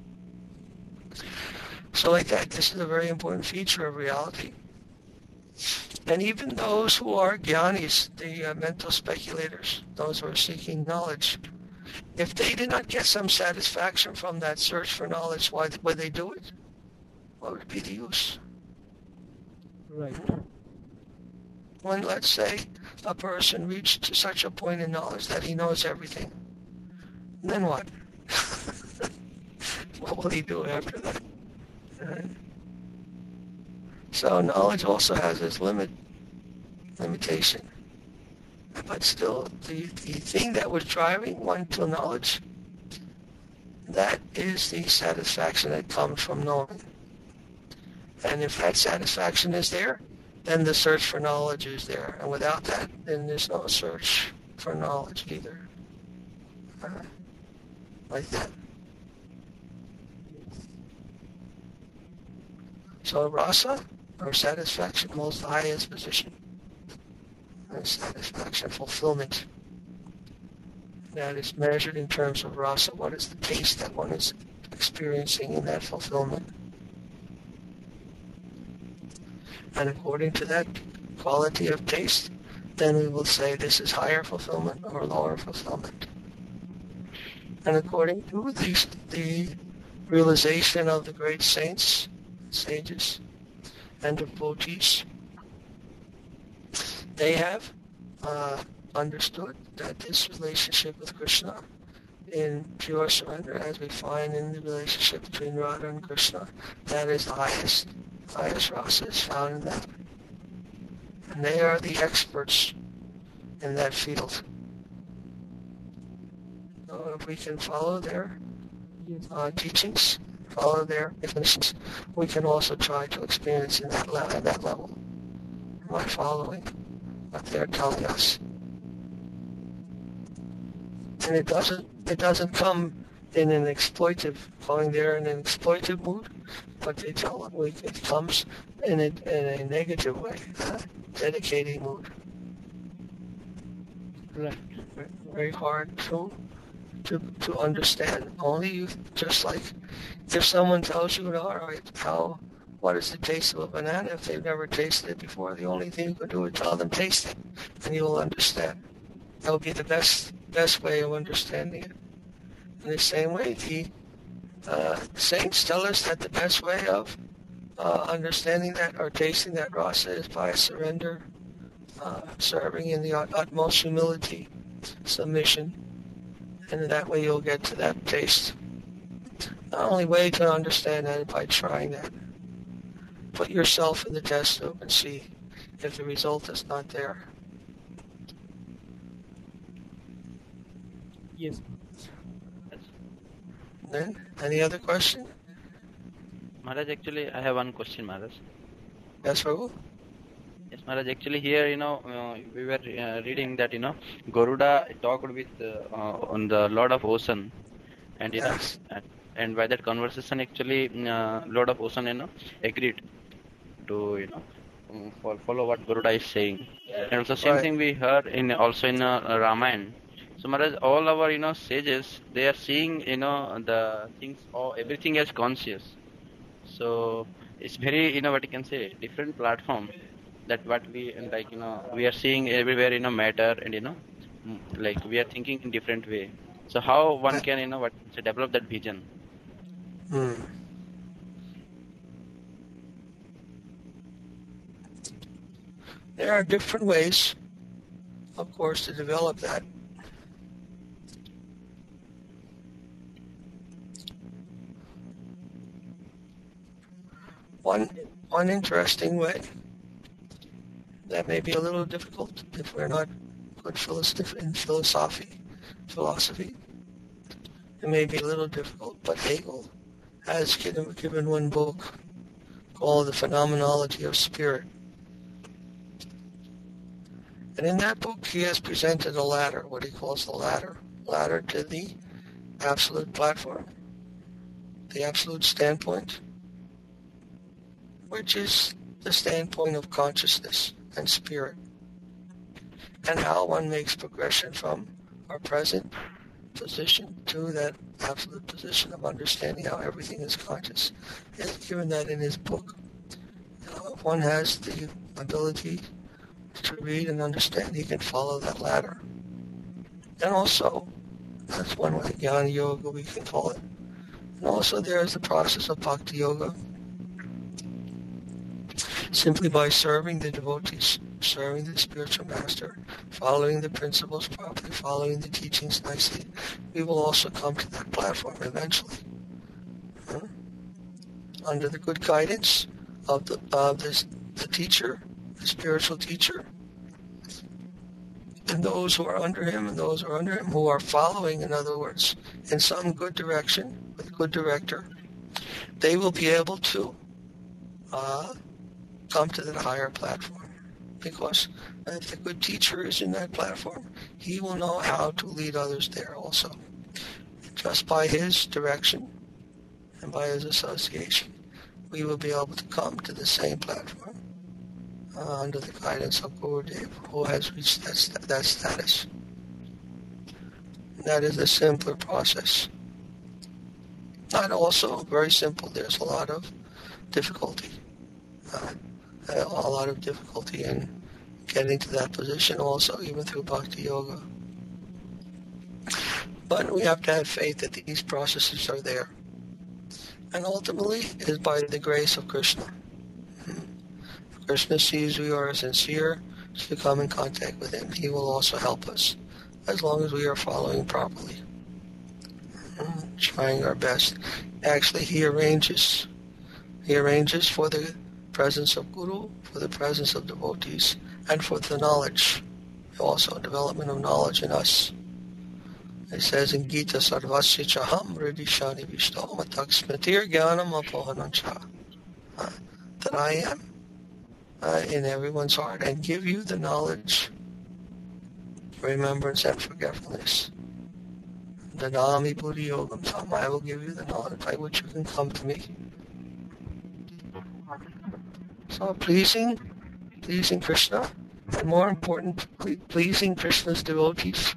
So like that, this is a very important feature of reality. And even those who are jnanis, the uh, mental speculators, those who are seeking knowledge, if they did not get some satisfaction from that search for knowledge, why would they do it? What would be the use? Right. When, let's say, a person reached to such a point in knowledge that he knows everything, then what? What will he do after that? Right? So knowledge also has its limit, limitation. But still, the, the thing that was driving one to knowledge, that is the satisfaction that comes from knowing. And if that satisfaction is there, then the search for knowledge is there. And without that, then there's no search for knowledge either. Uh, like that. So rasa, or satisfaction, holds the highest position. And satisfaction, fulfillment. That is measured in terms of rasa. What is the taste that one is experiencing in that fulfillment? And according to that quality of taste, then we will say this is higher fulfillment or lower fulfillment. And according to the, the realization of the great saints, sages, and devotees, they have uh, understood that this relationship with Krishna in pure surrender, as we find in the relationship between Radha and Krishna, that is the highest. Highest rasa is found in that. And they are the experts in that field. So if we can follow their uh, teachings, follow their definitions, we can also try to experience in that level, at that level by following what they're telling us. And it doesn't it doesn't come in an exploitive, going there in an exploitive mood, but they tell them it comes in a, in a negative way, uh, dedicating mood. Right. Very hard to to to understand. Only you, just like if someone tells you, all right, how what is the taste of a banana if they've never tasted it before? The only thing you can do is tell them taste it, and you'll understand. That will be the best best way of understanding it. In the same way, the uh, saints tell us that the best way of uh, understanding that or tasting that rasa is by surrender, uh, serving in the ut- utmost humility, submission, and in that way you'll get to that taste. The only way to understand that is by trying that. Put yourself in the test tube and see if the result is not there. Yes. Then, any other question? Maharaj, actually, I have one question, Maharaj. Yes, Prabhu? Yes, Maharaj, actually here, you know, uh, we were uh, reading that, you know, Garuda talked with uh, uh, on the Lord of Ocean, and, you Yes. know, and, and by that conversation, actually, uh, Lord of Ocean, you know, agreed to, you know, um, fol- follow what Garuda is saying. And also same Right. thing we heard in also in uh, Ramayana. So Maharaj, all our, you know, sages, they are seeing, you know, the things, or everything as conscious. So it's very, you know, what you can say, different platform that what we, and like, you know, we are seeing everywhere, you know, matter, and, you know, mm, like we are thinking in different way. So how one can, you know, what to develop that vision? Hmm. There are different ways, of course, to develop that. One, one interesting way that may be a little difficult if we're not good philosoph- in philosophy, philosophy. It may be a little difficult, but Hegel has given, given one book called The Phenomenology of Spirit. And in that book, he has presented a ladder, what he calls the ladder, ladder to the absolute platform, the absolute standpoint, which is the standpoint of consciousness and spirit, and how one makes progression from our present position to that absolute position of understanding how everything is conscious. He has given that in his book. Uh, if one has the ability to read and understand, he can follow that ladder. And also, that's one way, Jnana Yoga we can call it. And also there is the process of Bhakti Yoga. Simply by serving the devotees, serving the spiritual master, following the principles properly, following the teachings nicely, we will also come to that platform eventually. Huh? Under the good guidance of the of this the teacher, the spiritual teacher, and those who are under him and those who are under him who are following, in other words, in some good direction, with a good director, they will be able to uh, come to that higher platform. Because if the good teacher is in that platform, he will know how to lead others there also. Just by his direction and by his association, we will be able to come to the same platform uh, under the guidance of Gurudev, who has reached that, st- that status. That is a simpler process. Not also very simple. There's a lot of difficulty. Uh, a lot of difficulty in getting to that position also, even through Bhakti Yoga. But we have to have faith that these processes are there. And ultimately, it is by the grace of Krishna. If Krishna sees we are sincere to come in contact with him, he will also help us, as long as we are following properly, trying our best. Actually, he arranges, he arranges for the presence of Guru, for the presence of devotees, and for the knowledge, also development of knowledge in us. It says in Gita, Sarvasya Chaham Ridishani Vishto Matak Smitir Jnanam Apohanancha, that I am uh, in everyone's heart and give you the knowledge, remembrance, and forgetfulness. Dadami Buddhi Yogam Tam, I will give you the knowledge by which you can come to me. So pleasing, pleasing Krishna, and more important, ple- pleasing Krishna's devotees.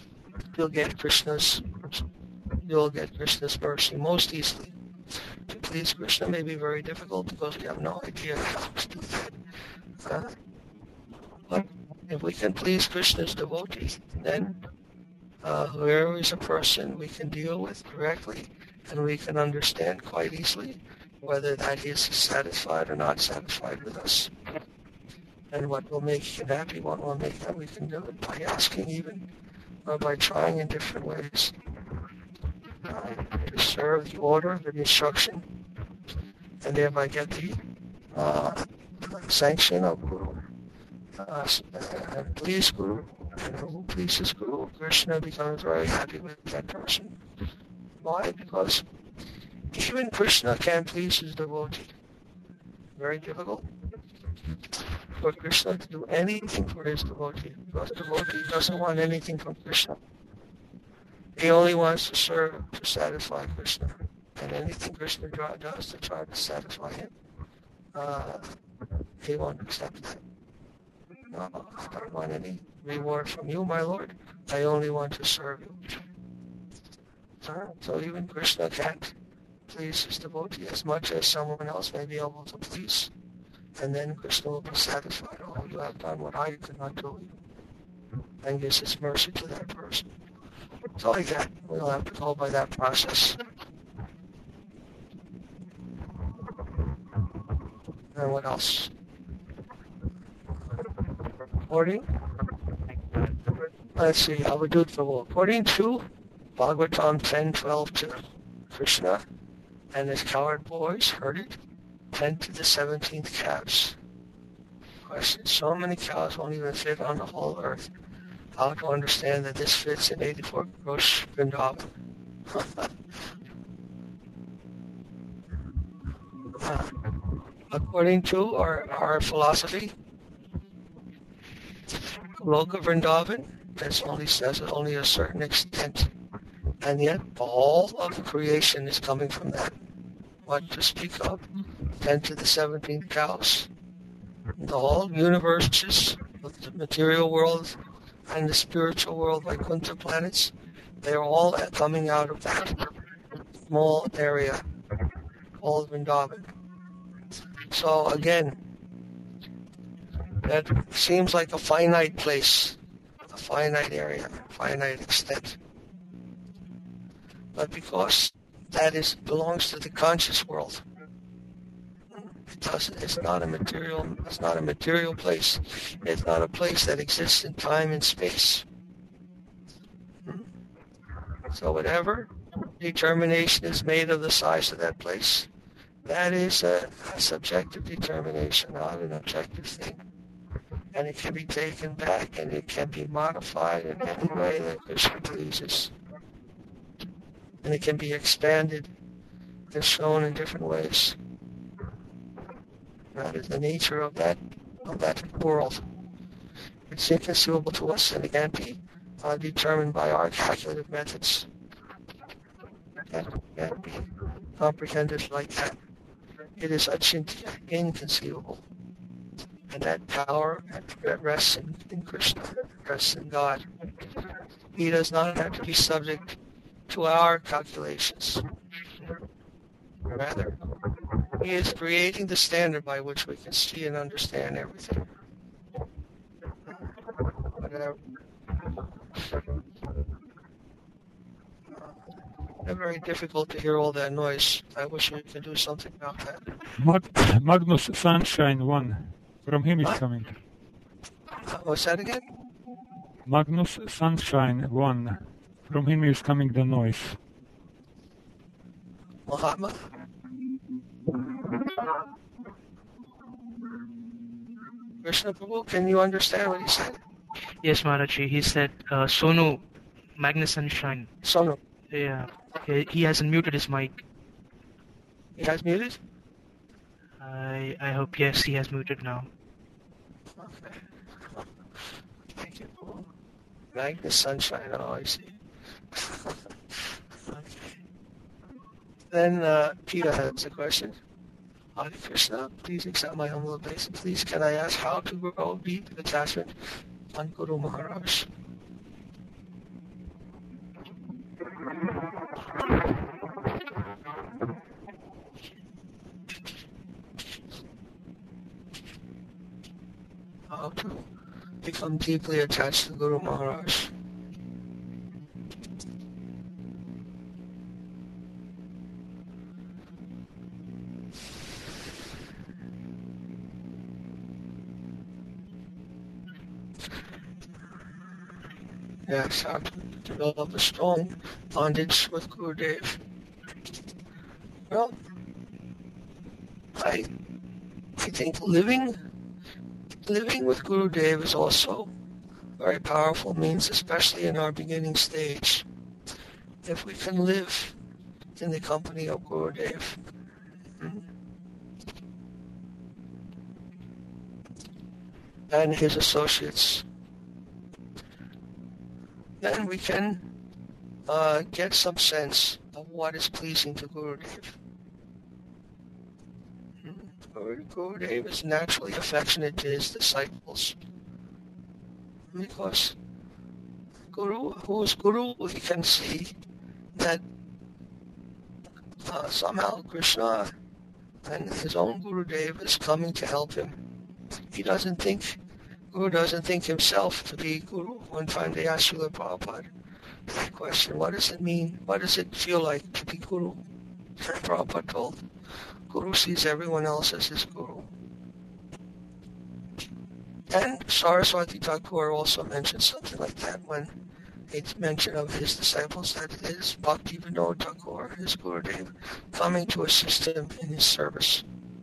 You'll get Krishna's, you'll get Krishna's mercy most easily. To please please Krishna may be very difficult because we have no idea how to do that. Uh, but if we can please Krishna's devotee, then uh, whoever is a person we can deal with directly, and we can understand quite easily whether that is satisfied or not satisfied with us. And what will make him happy, what will make him, we can do it by asking even, or by trying in different ways uh, to serve the order, the instruction, and thereby get the uh, sanction of Guru. Uh, and please Guru, and who pleases Guru, Krishna becomes very happy with that person. Why? Because even Krishna can't please his devotee. Very difficult for Krishna to do anything for his devotee, because the devotee doesn't want anything from Krishna. He only wants to serve to satisfy Krishna, and anything Krishna does to try to satisfy him, uh, he won't accept that. No, I don't want any reward from you, my Lord. I only want to serve you. So, so even Krishna can't please his devotee as much as someone else may be able to please. And then Krishna will be satisfied. Oh, you have done what I could not do. And gives his mercy to that person. So like that, we'll have to go by that process. And what else? According? Let's see, I will do it for all. According to Bhagavatam ten twelve two, Krishna and his coward boys herded ten to the seventeenth calves. Question, so many cows won't even fit on the whole earth. How to understand that this fits in eighty-four Grosh Vrindavan? According to our, our philosophy, Loka Vrindavan, that's only says only a certain extent. And yet all of creation is coming from that. What to speak of? ten to the seventeenth cows. The whole universes, the material world and the spiritual world, like Vaikuntha planets, they're all coming out of that small area called Vrindavan. So again, that seems like a finite place, a finite area, a finite extent. But because that is belongs to the conscious world, it doesn't, it's not a material. It's not a material place. It's not a place that exists in time and space. So whatever determination is made of the size of that place, that is a, a subjective determination, not an objective thing. And it can be taken back, and it can be modified in any way that Krishna pleases. And it can be expanded and shown in different ways. That is the nature of that of that world. It's inconceivable to us, and it can't be uh, determined by our calculative methods. It can't, can't be comprehended like that. It is achintya, inconceivable. And that power that rests in, in Krishna, rests in God. He does not have to be subject to our calculations. Rather, he is creating the standard by which we can see and understand everything. Whatever. It's very difficult to hear all that noise. I wish we could do something about that. Mag- Magnus Sunshine one. From him is What? coming. Uh, what's that again? Magnus Sunshine one. From him is coming the noise. Mahatma? Krishna Prabhu, can you understand what he said? Yes, Maharaji. He said, uh, Sonu, Magnus Sunshine. Sonu, Yeah, he, he hasn't muted his mic. he has muted? I I hope yes, he has muted now. Okay. Thank you. Magnus Sunshine, oh, I see. Okay. Then uh, Peter has a question. Hare Krishna, please accept my humble obeisance. Please, can I ask how to grow deep attachment on Guru Maharaj? how to become deeply attached to Guru Maharaj. Yes, how to develop a strong bondage with Gurudev. Well, I, I think living living with Gurudev is also a very powerful means, especially in our beginning stage. If we can live in the company of Gurudev, and his associates, then we can uh, get some sense of what is pleasing to Gurudev. Gurudev is naturally affectionate to his disciples because Guru, who is Guru, he can see that uh, somehow Krishna and his own Gurudev is coming to help him. He doesn't think, Guru doesn't think himself to be Guru. One time they asked Srila Prabhupada the question, what does it mean? What does it feel like to be Guru? And Prabhupada told, Guru sees everyone else as his Guru. And Saraswati Thakur also mentioned something like that when he mentioned of his disciples, that it is Bhakti Vinod Thakur, his Gurudev, coming to assist him in his service.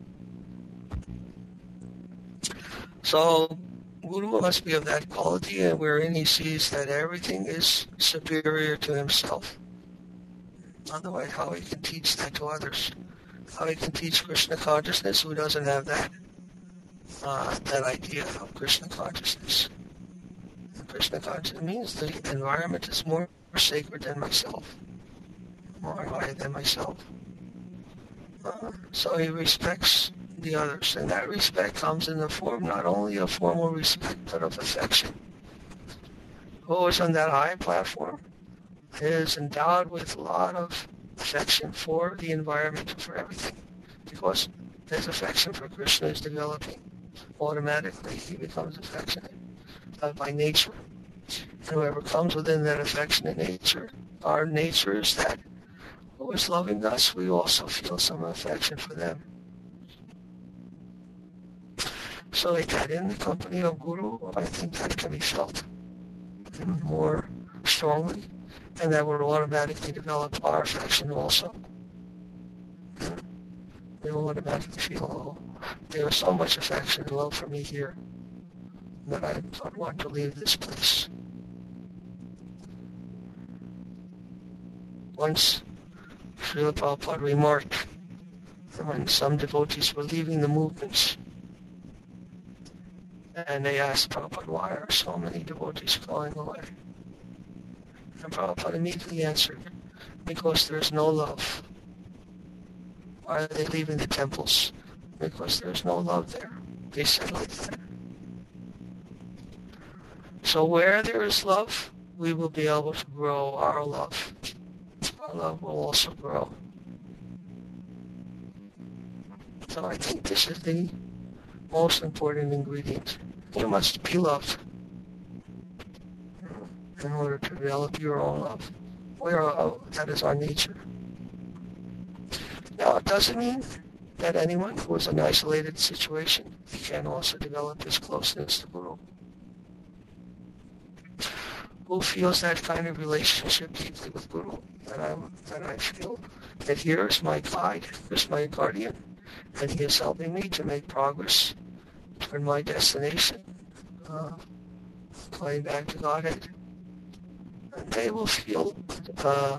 So Guru must be of that quality, and wherein he sees that everything is superior to himself. Otherwise, how he can teach that to others? How he can teach Krishna consciousness who doesn't have that uh, that idea of Krishna consciousness? And Krishna consciousness means the environment is more sacred than myself, more higher than myself. Uh, so he respects the others, and that respect comes in the form not only of formal respect but of affection. Who is on that high platform is endowed with a lot of affection for the environment, for everything, because his affection for Krishna is developing. Automatically he becomes affectionate uh, by nature. And whoever comes within that affectionate nature, our nature is that who is loving us, we also feel some affection for them. So that in the company of Guru, I think that can be felt more strongly, and that will automatically develop our affection also. They will automatically feel, oh, there is so much affection and love for me here that I don't want to leave this place. Once, Srila Prabhupada remarked that when some devotees were leaving the movements, and they asked Prabhupada, why are so many devotees going away? And Prabhupada immediately answered, because there is no love. Why are they leaving the temples? Because there is no love there. They said like that. So where there is love, we will be able to grow our love. Our love will also grow. So I think this is the most important ingredient. You must be loved in order to develop your own love. We are, that is our nature. Now, it doesn't mean that anyone who is in an isolated situation can also develop his closeness to Guru. Who feels that kind of relationship deeply with Guru, that I, that I feel that here is my guide, here's my guardian, and he is helping me to make progress toward my destination, uh, going back to Godhead. And they will feel uh,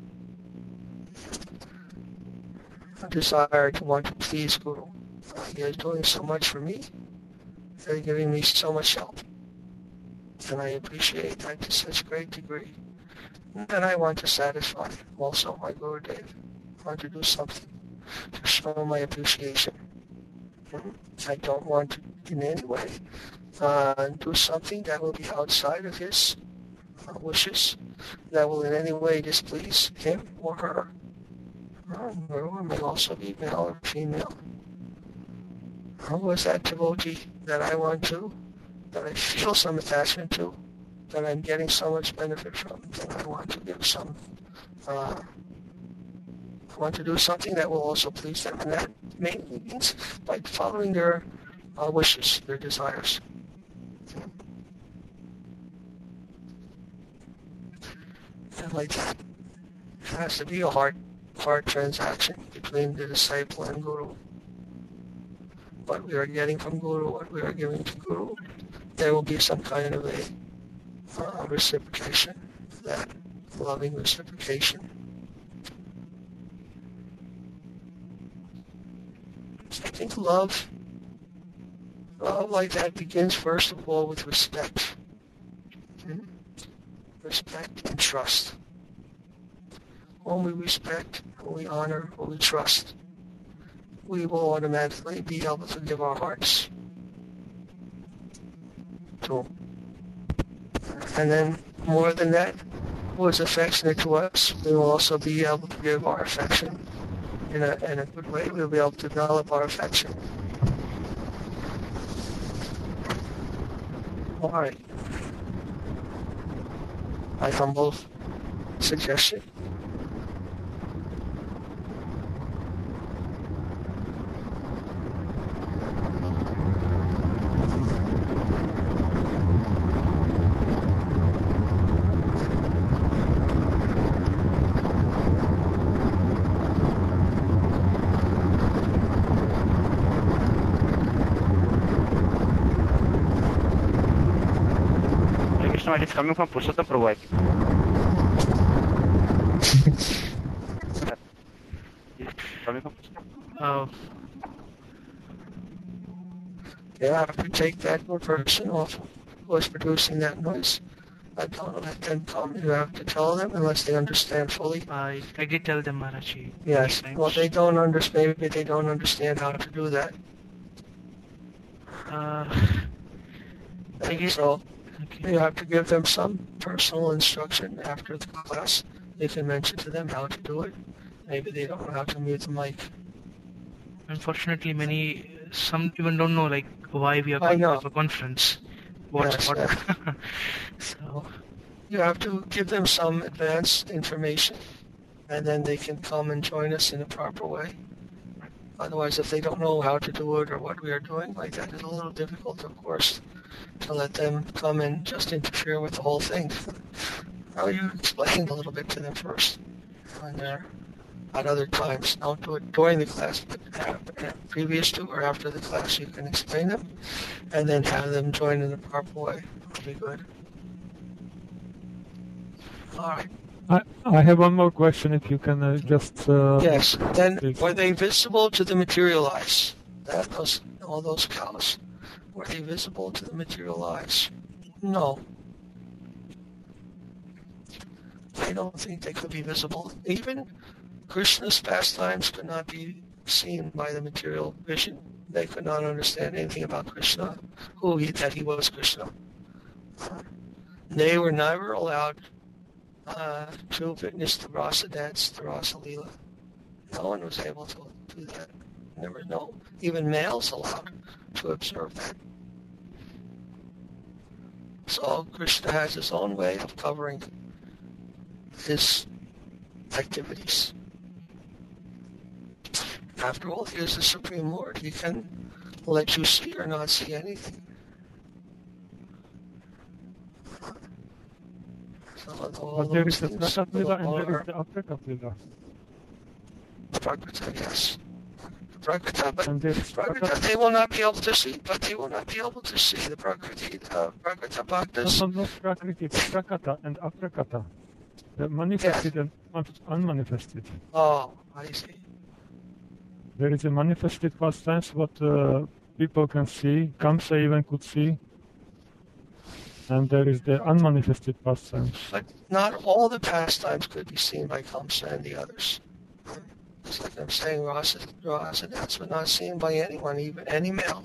a desire to want to please Guru. Uh, he is doing so much for me. They're giving me so much help. And I appreciate that to such a great degree. And I want to satisfy also my Gurudev. I want to do something to show my appreciation. I don't want to in any way uh, do something that will be outside of his uh, wishes, that will in any way displease him or her. Uh, Guru may also be male or female. Who is that devotee that I want to that I feel some attachment to, that I'm getting so much benefit from, that I want to give some, uh, I want to do something that will also please them, and that mainly means by following their uh, wishes, their desires. And like that, it has to be a heart, heart transaction between the disciple and Guru. What we are getting from Guru, what we are giving to Guru, there will be some kind of a uh, reciprocation, that loving reciprocation. I think love, love like that begins first of all with respect. Hmm? Respect and trust. When we respect, when we honor, when we trust, we will automatically be able to give our hearts to Him. And then, more than that, who is affectionate to us, we will also be able to give our affection in a, in a good way. We'll be able to develop our affection. All right. My humble suggestion. It is coming from Purushottam Prabhu, I think. It's coming from Uh, You have to take that person off who is producing that noise. I don't let them come. You have to tell them unless they understand fully. I, I did tell them, Maharaji. Yes. many Well, times. they don't understand. Maybe they don't understand how to do that. Uh, I guess, So okay. you have to give them some personal instruction after the class. You can mention to them how to do it. Maybe they don't know how to mute the mic. Unfortunately, many, some even don't know like why we are I calling know. up a conference. What's Yes, what? yes. So, You have to give them some advanced information, and then they can come and join us in a proper way. Otherwise, if they don't know how to do it or what we are doing, like that is a little difficult, of course, to let them come and just interfere with the whole thing. Now you explain a little bit to them first, when they're at other times. Don't do it during the class, but after, previous to or after the class, you can explain them, and then have them join in a proper way. It'll be good. All right. I, I have one more question, if you can uh, just... Uh, Yes. Then please. were they visible to the material eyes? That those all those cows, were they visible to the material eyes? No. I don't think they could be visible. Even Krishna's pastimes could not be seen by the material vision. They could not understand anything about Krishna, who he, that he was Krishna. They were never allowed uh, to witness the Rasa dance, the Rasa Leela. No one was able to do that. There were no, even males allowed to observe that. So Krishna has his own way of covering his activities. After all, he is the Supreme Lord. He can let you see or not see anything. So all but there those is the things Prakat Lila and there are is the Aprakat Lila. Prakrita, yes. Prakrita, but And there is Prakrita, Prakat... they will not be able to see, but they will not be able to see the Prakriti, uh, Prakrita Bhaktas. No, no, not Prakriti, Prakata and Aprakata. The manifested and un- unmanifested. Oh, I see. There is a manifested pastimes what uh, people can see, Kamsa even could see. And there is the unmanifested pastimes. But not all the pastimes could be seen by Kamsa and the others. It's like I'm saying, Rasa, Rasa dance was not seen by anyone, even any male.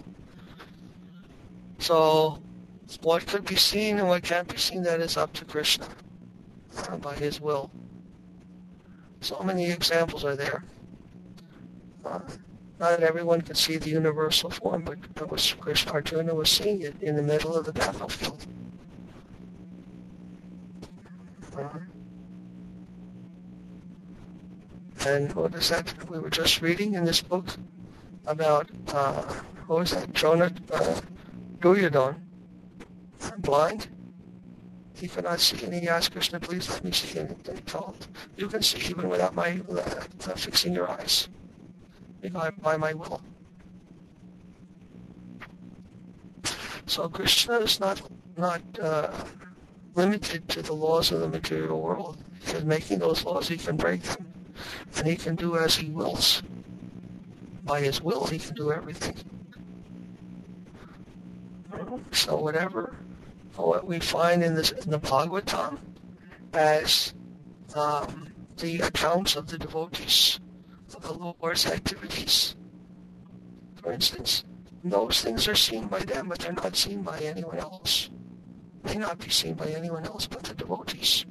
So, what could be seen and what can't be seen, that is up to Krishna, uh, by his will. So many examples are there. Uh, Not everyone could see the universal form, but it was Krishna Arjuna was seeing it in the middle of the battlefield. Uh, and what is that? We were just reading in this book about, uh, what was that? Drona, uh, Duryodhana, blind. He could not see, and he asked Krishna, please let me see. And he told, you can see even without my uh, fixing your eyes, by, by my will. So Krishna is not not uh, limited to the laws of the material world. Because making those laws, he can break them, and he can do as he wills. By his will, he can do everything. So whatever, what we find in, this, in the Bhagavatam as um, the accounts of the devotees, of the Lord's activities, for instance, those things are seen by them, but they're not seen by anyone else. May not be seen by anyone else but the devotees.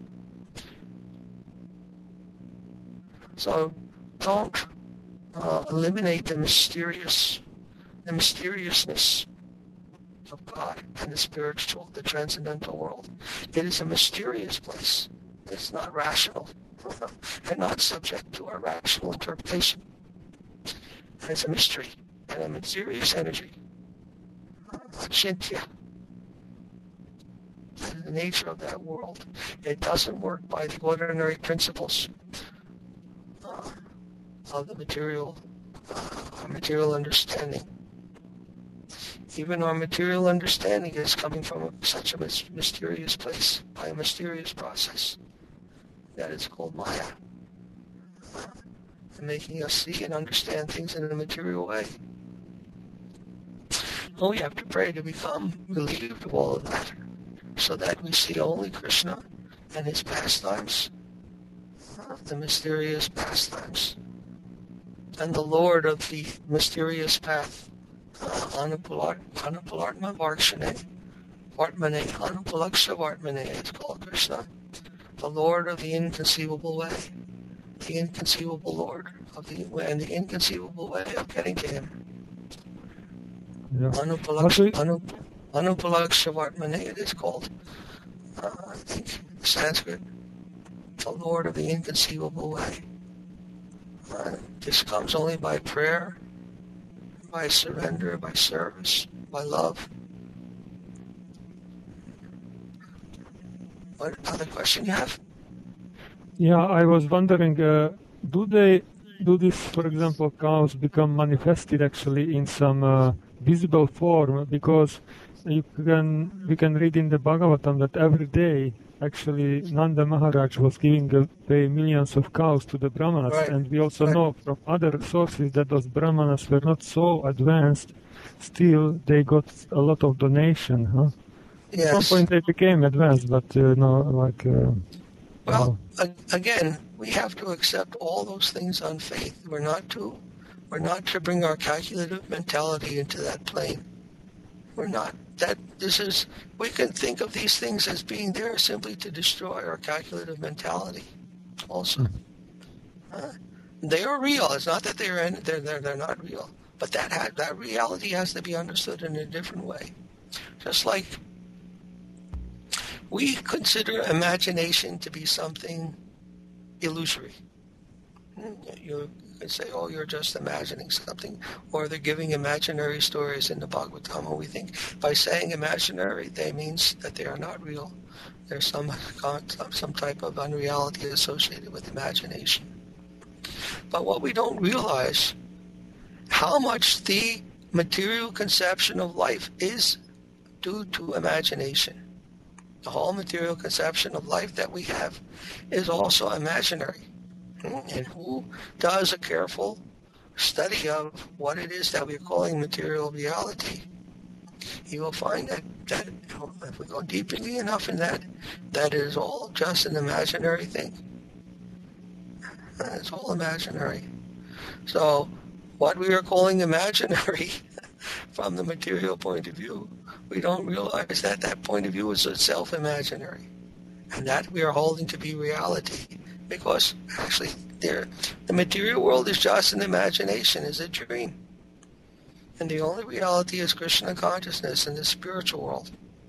So don't uh, eliminate the mysterious, the mysteriousness of God and the spiritual, the transcendental world. It is a mysterious place. It's not rational and not subject to our rational interpretation. And it's a mystery and a mysterious energy. Achintya. The nature of that world. It doesn't work by the ordinary principles uh, of the material, uh, material understanding. Even our material understanding is coming from a, such a mysterious place, by a mysterious process. That is called Maya. And making us see and understand things in a material way. Well, we have to pray to become relieved of all of that, so that we see only Krishna and his pastimes, the mysterious pastimes, and the Lord of the mysterious path, Anupulartma Varshane, Vartmane, Anupalaksha Vartmane, it's called Krishna, the Lord of the inconceivable way, the inconceivable Lord of the and the inconceivable way of getting to him. Yeah. Anupalaksha, Anup, Anupalaksha Vartmane, it is called. Uh, I think Sanskrit, the Lord of the inconceivable way. Uh, this comes only by prayer, by surrender, by service, by love. What other question you have? Yeah, I was wondering, uh, do they, do these, for example, cows become manifested actually in some uh, visible form? Because you can, we can read in the Bhagavatam that every day, actually, Nanda Maharaj was giving away millions of cows to the Brahmanas, Right. and we also Right. know from other sources that those Brahmanas were not so advanced. Still, they got a lot of donation. Huh? At some Yes. point, they became advanced, but uh, no, like. Uh, Well, a- again, we have to accept all those things on faith. We're not to, we're not to bring our calculative mentality into that plane. We're not. That this is. We can think of these things as being there simply to destroy our calculative mentality. Also, uh, they are real. It's not that they're in, they're they're they're not real, but that ha- that reality has to be understood in a different way. Just like we consider imagination to be something illusory. You could say, oh, you're just imagining something, or they're giving imaginary stories in the Bhagavatam. And we think by saying imaginary, they means that they are not real. There's some, some type of unreality associated with imagination. But what we don't realize, how much the material conception of life is due to imagination. The whole material conception of life that we have is also imaginary. And who does a careful study of what it is that we're calling material reality, he will find that, that if we go deeply enough in that, that is all just an imaginary thing. It's all imaginary. So what we are calling imaginary from the material point of view, we don't realize that that point of view is itself imaginary, and that we are holding to be reality, because actually there, the material world is just an imagination, is a dream. And the only reality is Krishna consciousness in the spiritual world.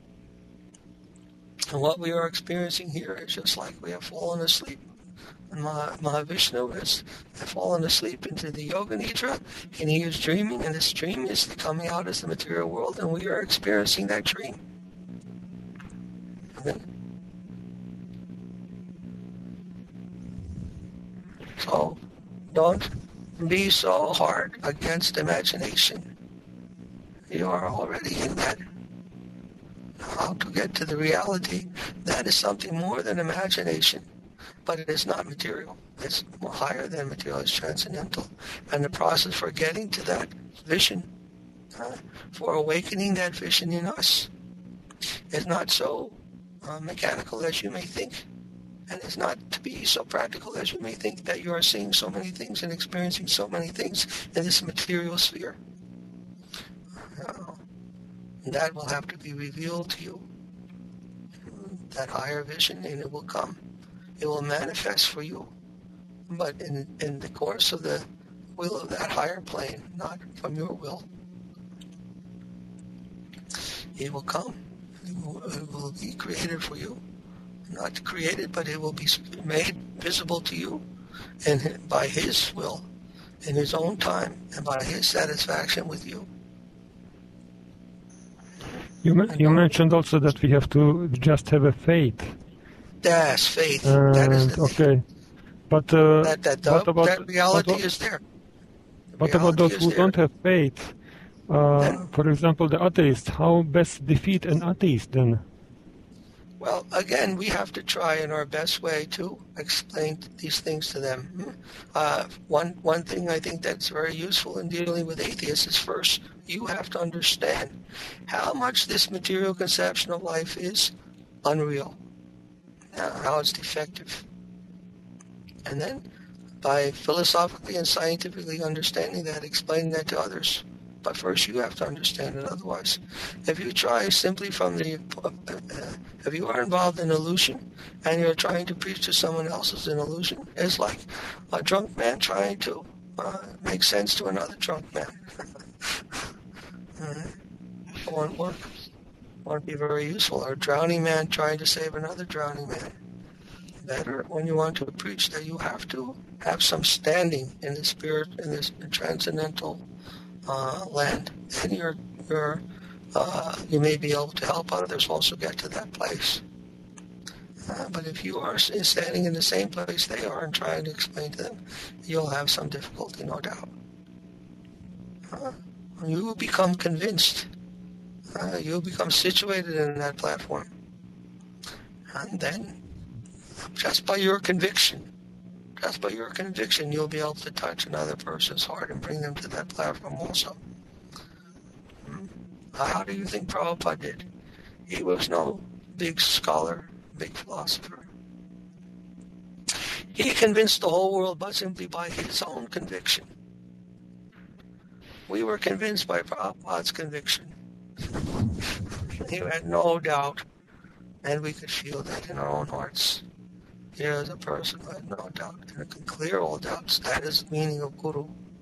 And what we are experiencing here is just like we have fallen asleep. And Mah- Mahavishnu has fallen asleep into the Yoga Nidra, and he is dreaming, and this dream is coming out as the material world, and we are experiencing that dream. Okay? So, don't be so hard against imagination. You are already in that. How to get to the reality, that is something more than imagination. But it is not material. It's higher than material. It's transcendental. And the process for getting to that vision, uh, for awakening that vision in us, is not so uh, mechanical as you may think. And it's not to be so practical as you may think, that you are seeing so many things and experiencing so many things in this material sphere. Uh, that will have to be revealed to you. That higher vision, and it will come. It will manifest for you, but in in the course of the will of that higher plane, not from your will. It will come. It will, it will be created for you. Not created, but it will be made visible to you, and by His will, in His own time, and by His satisfaction with you. You, ma- you mentioned also that we have to just have a faith. That's faith. And, that is the thing. okay, but uh, That that, the, what about that reality what, is there. The what about reality those is who there. don't have faith? Uh, Then- for example, the atheist. How best defeat an atheist then? Well, again, we have to try in our best way to explain these things to them. Uh, one one thing I think that's very useful in dealing with atheists is, first, you have to understand how much this material conception of life is unreal, uh, how it's defective. And then, by philosophically and scientifically understanding that, explaining that to others. But first you have to understand it, otherwise. If you try simply from the, uh, uh, if you are involved in illusion and you're trying to preach to someone else's an illusion, it's like a drunk man trying to uh, make sense to another drunk man. uh, it won't work. It won't be very useful. Or a drowning man trying to save another drowning man. Better when you want to preach that you have to have some standing in the spirit, in this transcendental Uh, land, and you're, you're, uh, you may be able to help others also get to that place. Uh, but if you are standing in the same place they are and trying to explain to them, you'll have some difficulty, no doubt. Uh, you will become convinced. Uh, you'll become situated in that platform. And then, just by your conviction, Just by your conviction, you'll be able to touch another person's heart and bring them to that platform also. Hmm. How do you think Prabhupada did? He was no big scholar, big philosopher. He convinced the whole world but simply by his own conviction. We were convinced by Prabhupada's conviction. He had no doubt, and we could feel that in our own hearts. Here is a person who had no doubt, and can clear all doubts. That is the meaning of Guru.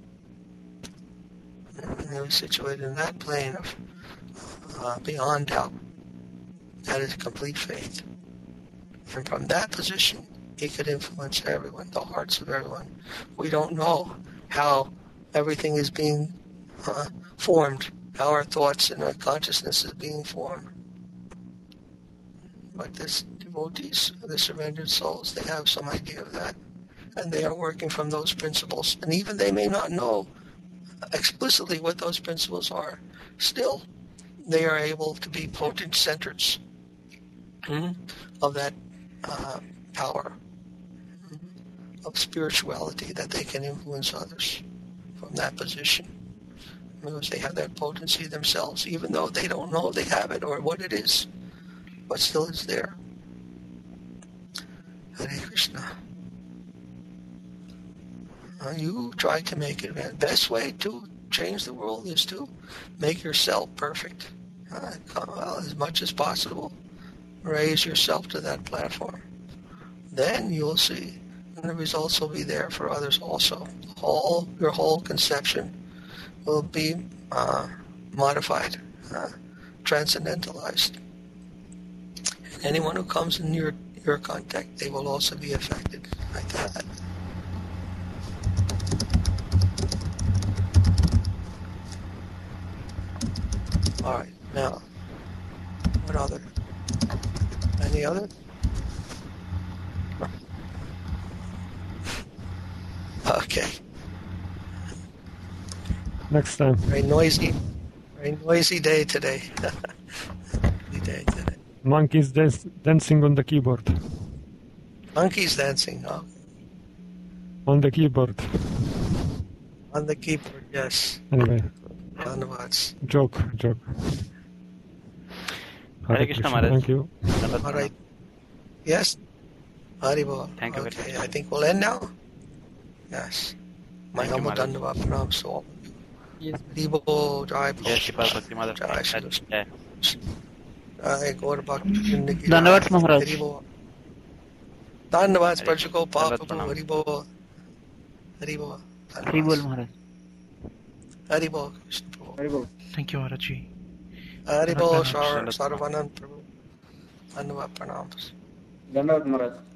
And he was situated in that plane of uh, beyond doubt. That is complete faith. And from that position, he could influence everyone, the hearts of everyone. We don't know how everything is being uh, formed, how our thoughts and our consciousness is being formed. But this devotees, the surrendered souls, they have some idea of that. And they are working from those principles. And even they may not know explicitly what those principles are. Still, they are able to be potent centers mm, of that uh, power, mm, of spirituality, that they can influence others from that position. Because they have that potency themselves, even though they don't know they have it or what it is. But still it's there. Hare Krishna. Uh, you try to make it. The best way to change the world is to make yourself perfect. Uh, well, as much as possible. Raise yourself to that platform. Then you'll see and the results will be there for others also. Whole, your whole conception will be uh, modified, uh, transcendentalized. And anyone who comes in your, your contact, they will also be affected like that. All right, now, what other? Any other? Okay. Next time. Very noisy, very noisy day today. Noisy day today. Monkeys dance, dancing on the keyboard. Monkeys dancing, huh? On the keyboard. On the keyboard, yes. Anyway, Dhanavats. joke, joke. Hare Krishna, Maharaj. Thank you. All right. Yes? Haribol. Thank you very Okay, much. I think we'll end now. Yes. My Thank you, humble Maharaj. Dhanavad pranams to all. Yes. Haribol, Jai Jai Shri Pada Bhakti Mother. Jai Shri Krishna. Jai. Jai Gaur Bhakti Vrinda ki Dhanavad, Jai. Maharaj. Haribol. Dhanavad, Hare Prajako, Dhanavad Papapu, pranam. Haribol. Haribol. Hari Bol Maharaj. Haribol, Krishna Prabhu. Thank you, Maharaji. Haribol, Dhanavad. Sarvanand Prabhu. Dhanavad pranams. Dhanavad Maharaj.